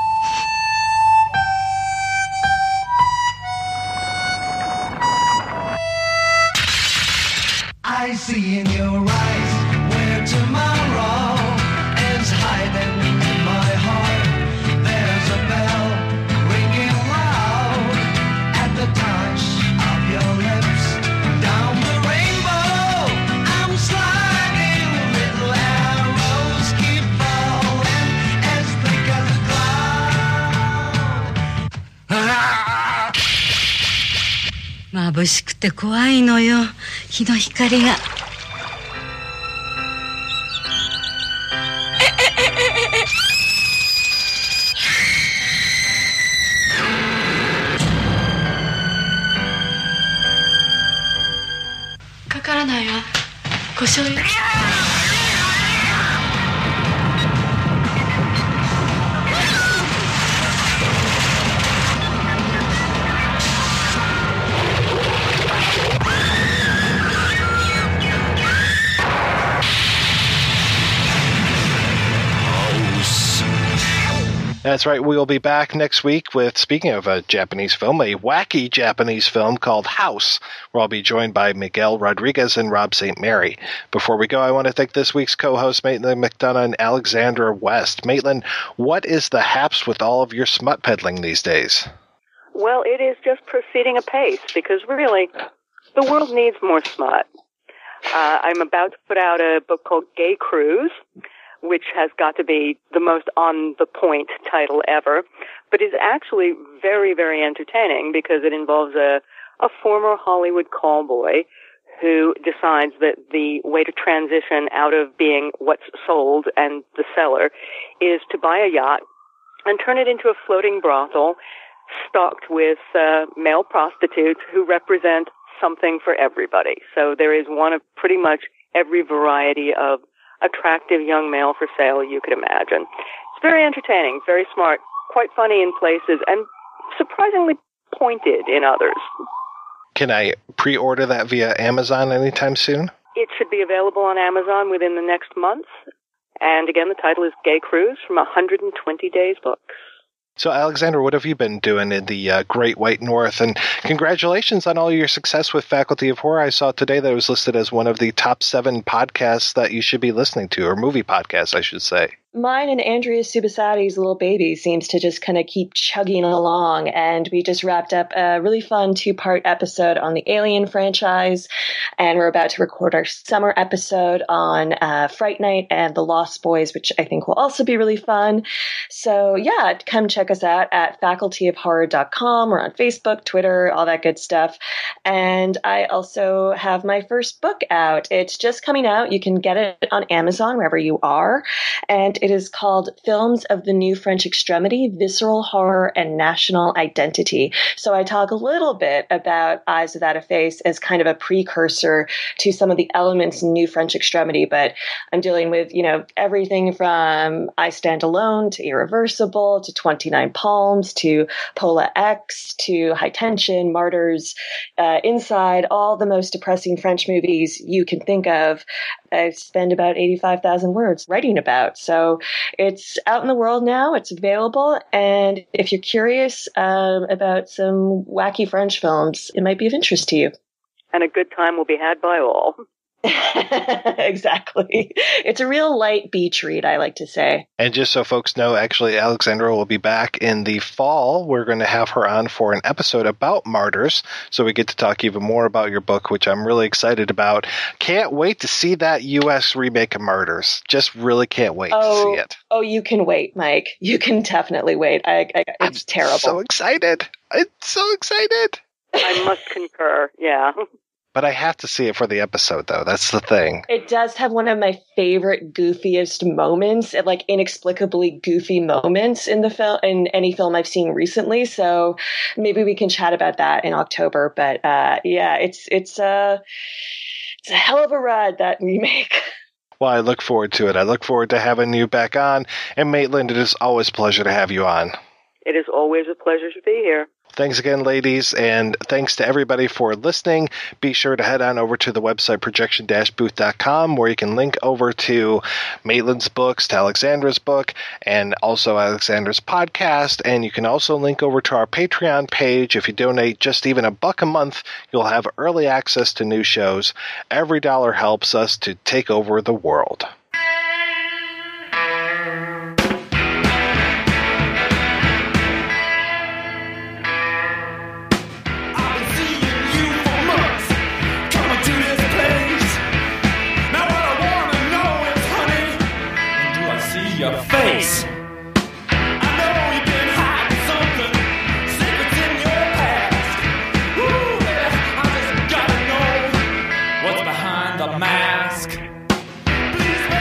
I see in your eyes where tomorrow is hiding in my heart. There's a bell ringing loud at the touch of your lips. Down the rainbow, I'm sliding. Little arrows keep falling as thick as a cloud. 眩しくて怖いのよ、日の光が。かからないわ、故障よ。 That's right. We will be back next week with, speaking of a Japanese film, a wacky Japanese film called House, where I'll be joined by Miguel Rodriguez and Rob Saint Mary. Before we go, I want to thank this week's co-hosts, Maitland McDonough and Alexandra West. Maitland, what is the haps with all of your smut peddling these days? Well, it is just proceeding apace, because really, the world needs more smut. Uh, I'm about to put out a book called Gay Cruise, which has got to be the most on-the-point title ever, but is actually very, very entertaining because it involves a, a former Hollywood callboy who decides that the way to transition out of being what's sold and the seller is to buy a yacht and turn it into a floating brothel stocked with uh, male prostitutes who represent something for everybody. So there is one of pretty much every variety of attractive young male for sale you could imagine. It's very entertaining, very smart, quite funny in places, and surprisingly pointed in others. Can I pre-order that via Amazon anytime soon? It should be available on Amazon within the next month. And again, the title is Gay Cruise from one hundred twenty Days Books. So, Alexander, what have you been doing in the uh, Great White North? And congratulations on all your success with Faculty of Horror. I saw today that it was listed as one of the top seven podcasts that you should be listening to, or movie podcasts, I should say. Mine and Andrea Subasati's little baby seems to just kind of keep chugging along, and we just wrapped up a really fun two-part episode on the Alien franchise, and we're about to record our summer episode on uh, Fright Night and The Lost Boys, which I think will also be really fun. So yeah, come check us out at faculty of horror dot com. We're on Facebook, Twitter, all that good stuff. And I also have my first book out. It's just coming out. You can get it on Amazon, wherever you are, and it is called Films of the New French Extremity, Visceral Horror and National Identity. So I talk a little bit about Eyes Without a Face as kind of a precursor to some of the elements in New French Extremity, but I'm dealing with, you know, everything from I Stand Alone to Irreversible to twenty-nine Palms to Pola X to High Tension, Martyrs, uh, Inside, all the most depressing French movies you can think of. I spend about eighty-five thousand words writing about. So it's out in the world now. It's available. And if you're curious um, about some wacky French films, it might be of interest to you. And a good time will be had by all. Exactly. It's a real light beach read, I like to say. And just so folks know, actually, Alexandra will be back in the fall. We're going to have her on for an episode about Martyrs, so we get to talk even more about your book, which I'm really excited about. Can't wait to see that U S remake of Martyrs. Just really can't wait oh, to see it. Oh, you can wait, Mike. You can definitely wait. I, I, it's I'm terrible. so excited. I'm so excited. I must concur, yeah. But I have to see it for the episode, though. That's the thing. It does have one of my favorite, goofiest moments, like inexplicably goofy moments in the film, in any film I've seen recently. So maybe we can chat about that in October. But uh, yeah, it's it's a it's a hell of a ride, that remake. Well, I look forward to it. I look forward to having you back on. And Maitland, it is always a pleasure to have you on. It is always a pleasure to be here. Thanks again, ladies, and thanks to everybody for listening. Be sure to head on over to the website projection dash booth dot com, where you can link over to Maitland's books, to Alexandra's book, and also Alexandra's podcast. And you can also link over to our Patreon page. If you donate just even a buck a month, you'll have early access to new shows. Every dollar helps us to take over the world. Your face. I know you've been hiding something, secrets in your past. Ooh, yeah, I just gotta know what's behind the mask. Please.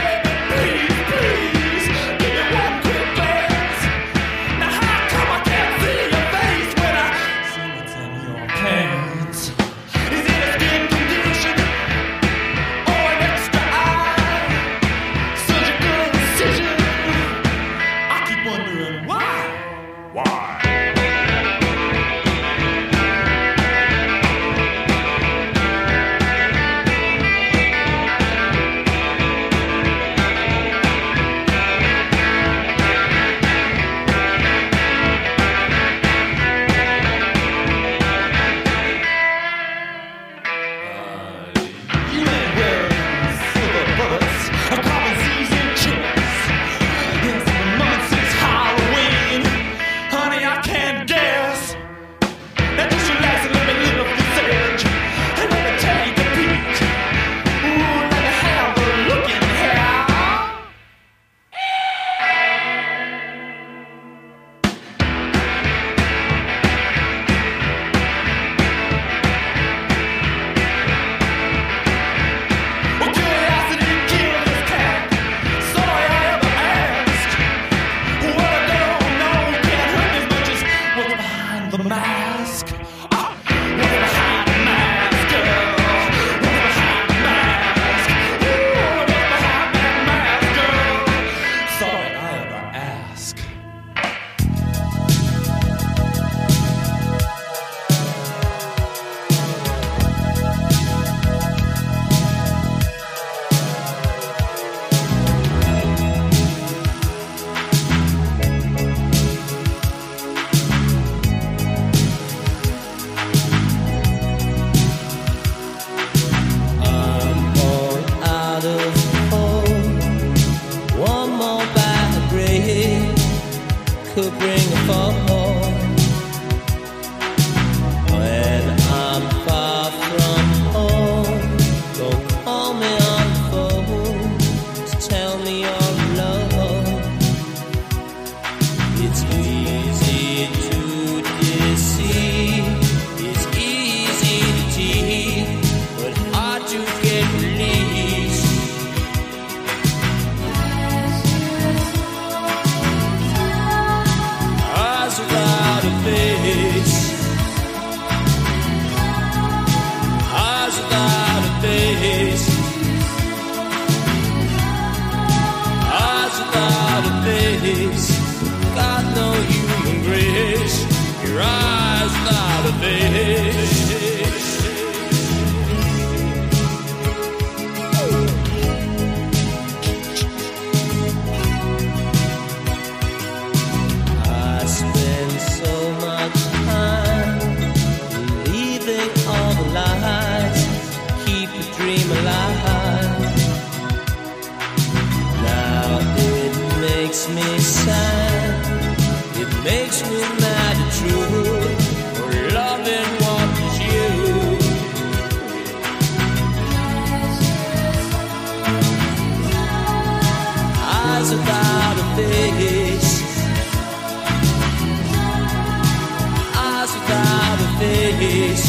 without a face.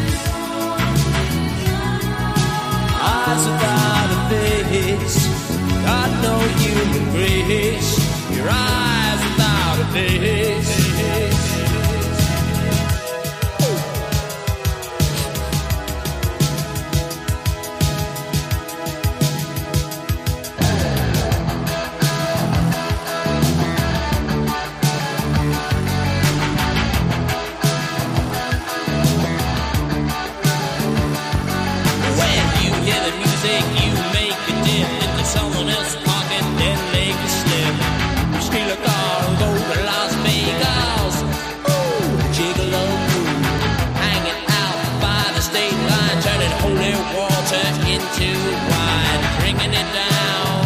Eyes without a face. Got no human grace. Your eyes without a face. Into wine, bringing it down.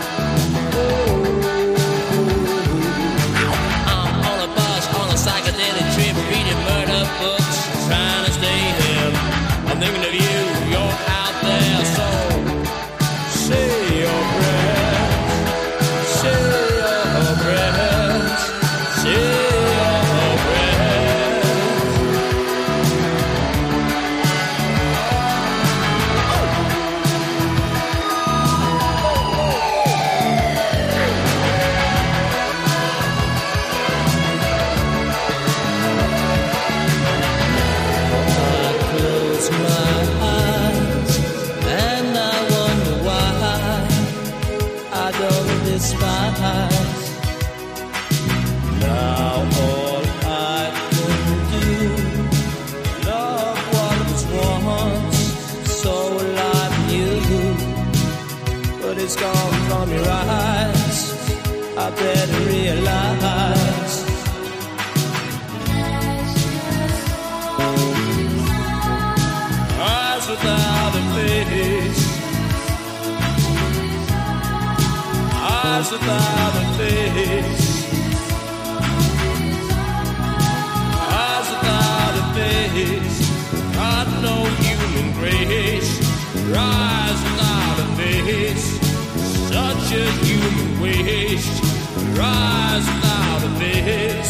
I'm on a bus, on a psychedelic trip, reading murder books, trying to stay hip. I'm thinking of you, you're out there, so say your prayers, say your prayers, say your prayers. Despise. Now all I can do, love what was once so alive in you, but it's gone from your eyes. I better realize. Eyes without a face. Eyes without a face. Eyes without a face. Got no human grace. Eyes without a face. Such a human waste. Eyes without a face.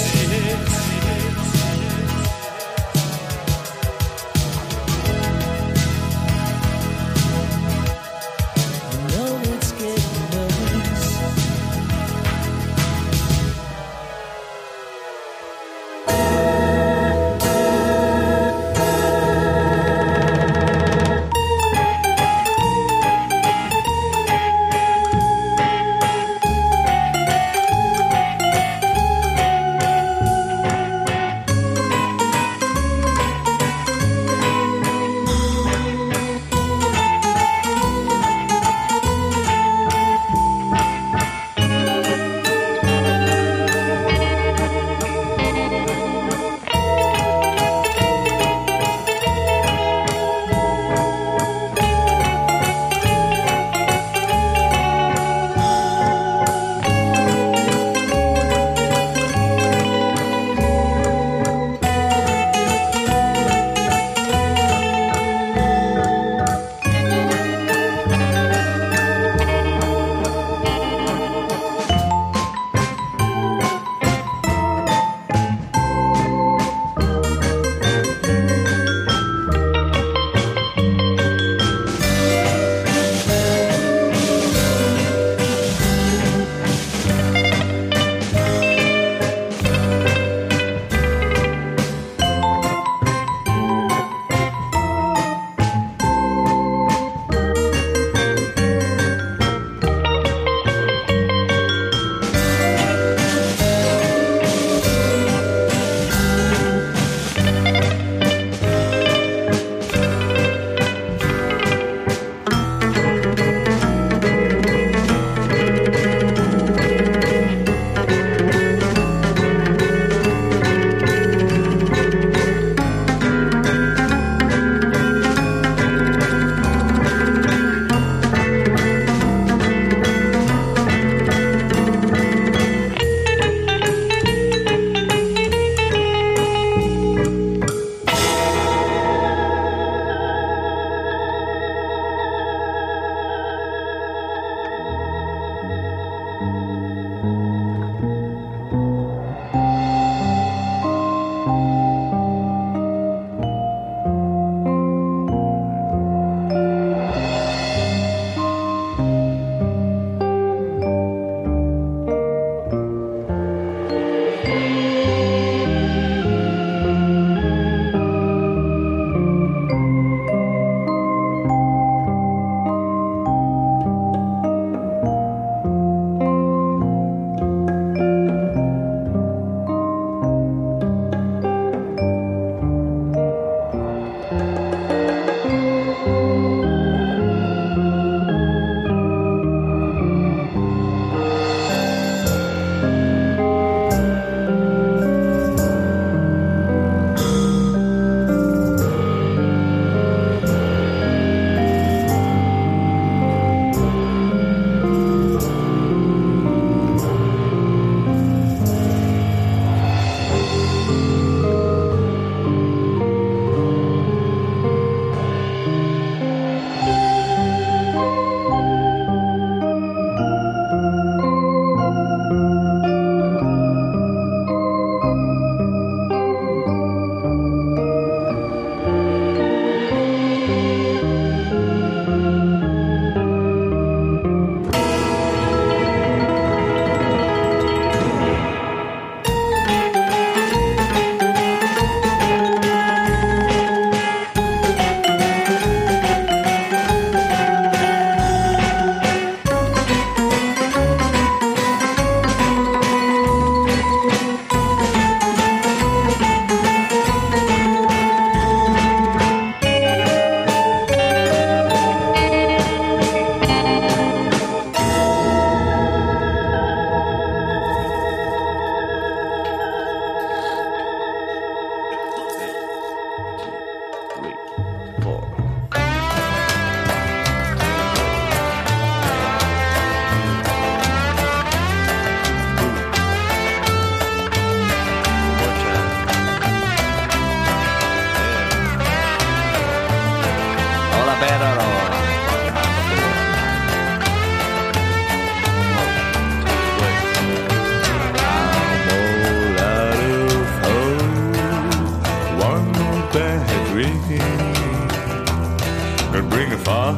bad dream could bring a fall.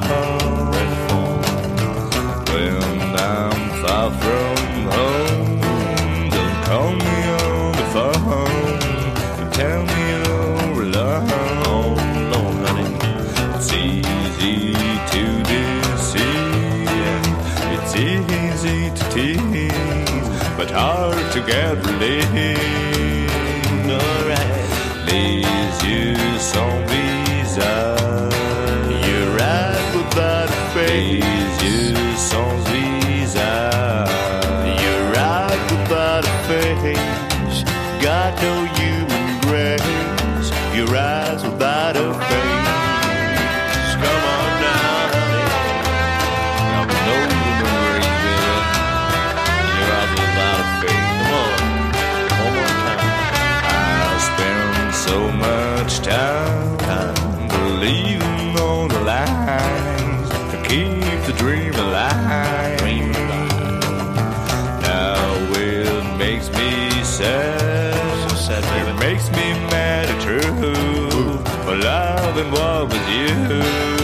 When I'm far from home, don't call me on the phone and tell me you're alone. Oh, no, honey. It's easy to deceive, it's easy to tease, but hard to get relief. Alright, les yeux sans visage, you're right without a face. Les yeux sans visage, you're right without a face. Got no human grace, your eyes without a face. Come on now, honey, I'm no human grace, baby. Your eyes without a face. Come on, one more time. I spend so much time, time believing on the lies to keep the dream alive. Dream alive. Now it makes me sad, so sad, baby. It makes me mad at true for loving what was you.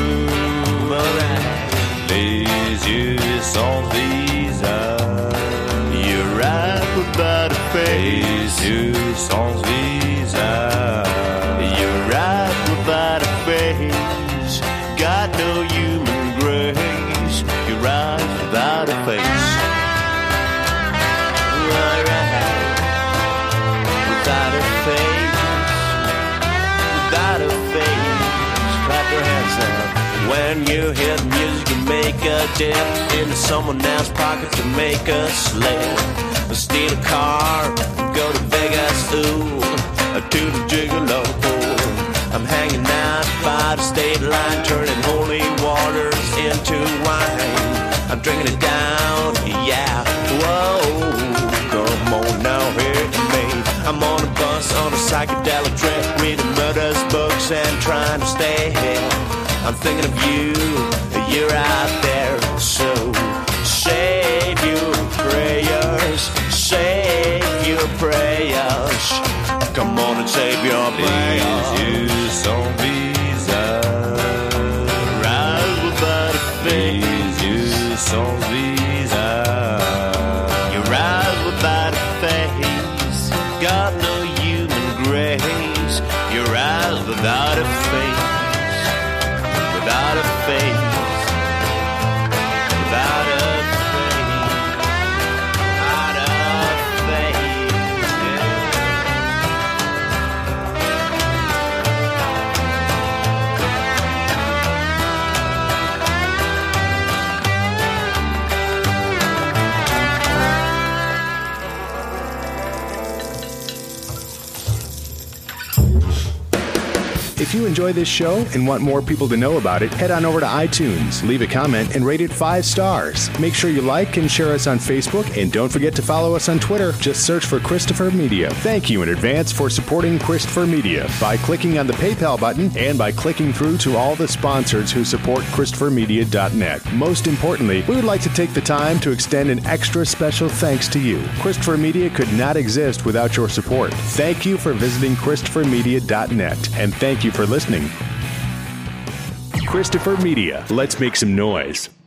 Les yeux sans visage, you're right without a face. Les yeux sans visage, you're right without a face. Got no human grace, your eyes without a face. Alright, without a face, without a face. Clap your hands now. When you hear the music, you make a dip into someone else's pocket to make a slip. Steal a car, go to Vegas, ooh, to the gigolo. I'm hanging out by the state line, turning holy waters into wine. I'm drinking it down, yeah, whoa. Come on now, here to me. I'm on a bus, on a psychedelic trip, reading murder's books and trying to stay here. I'm thinking of you, you're out there, so save your prayers, save your prayers. Come on and save your prayers. Les yeux sans visage, right without a face. Les yeux sans visage, you're right without a face. Got no human grace, you're right without a face. Without a face, without a face, without a face, yeah. If you enjoy this show and want more people to know about it, head on over to iTunes, leave a comment, and rate it five stars. Make sure you like and share us on Facebook, and don't forget to follow us on Twitter. Just search for Christopher Media. Thank you in advance for supporting Christopher Media by clicking on the PayPal button and by clicking through to all the sponsors who support Christopher Media dot net. Most importantly, we would like to take the time to extend an extra special thanks to you. Christopher Media could not exist without your support. Thank you for visiting Christopher Media dot net, and thank you for listening. Christopher Media. Let's make some noise.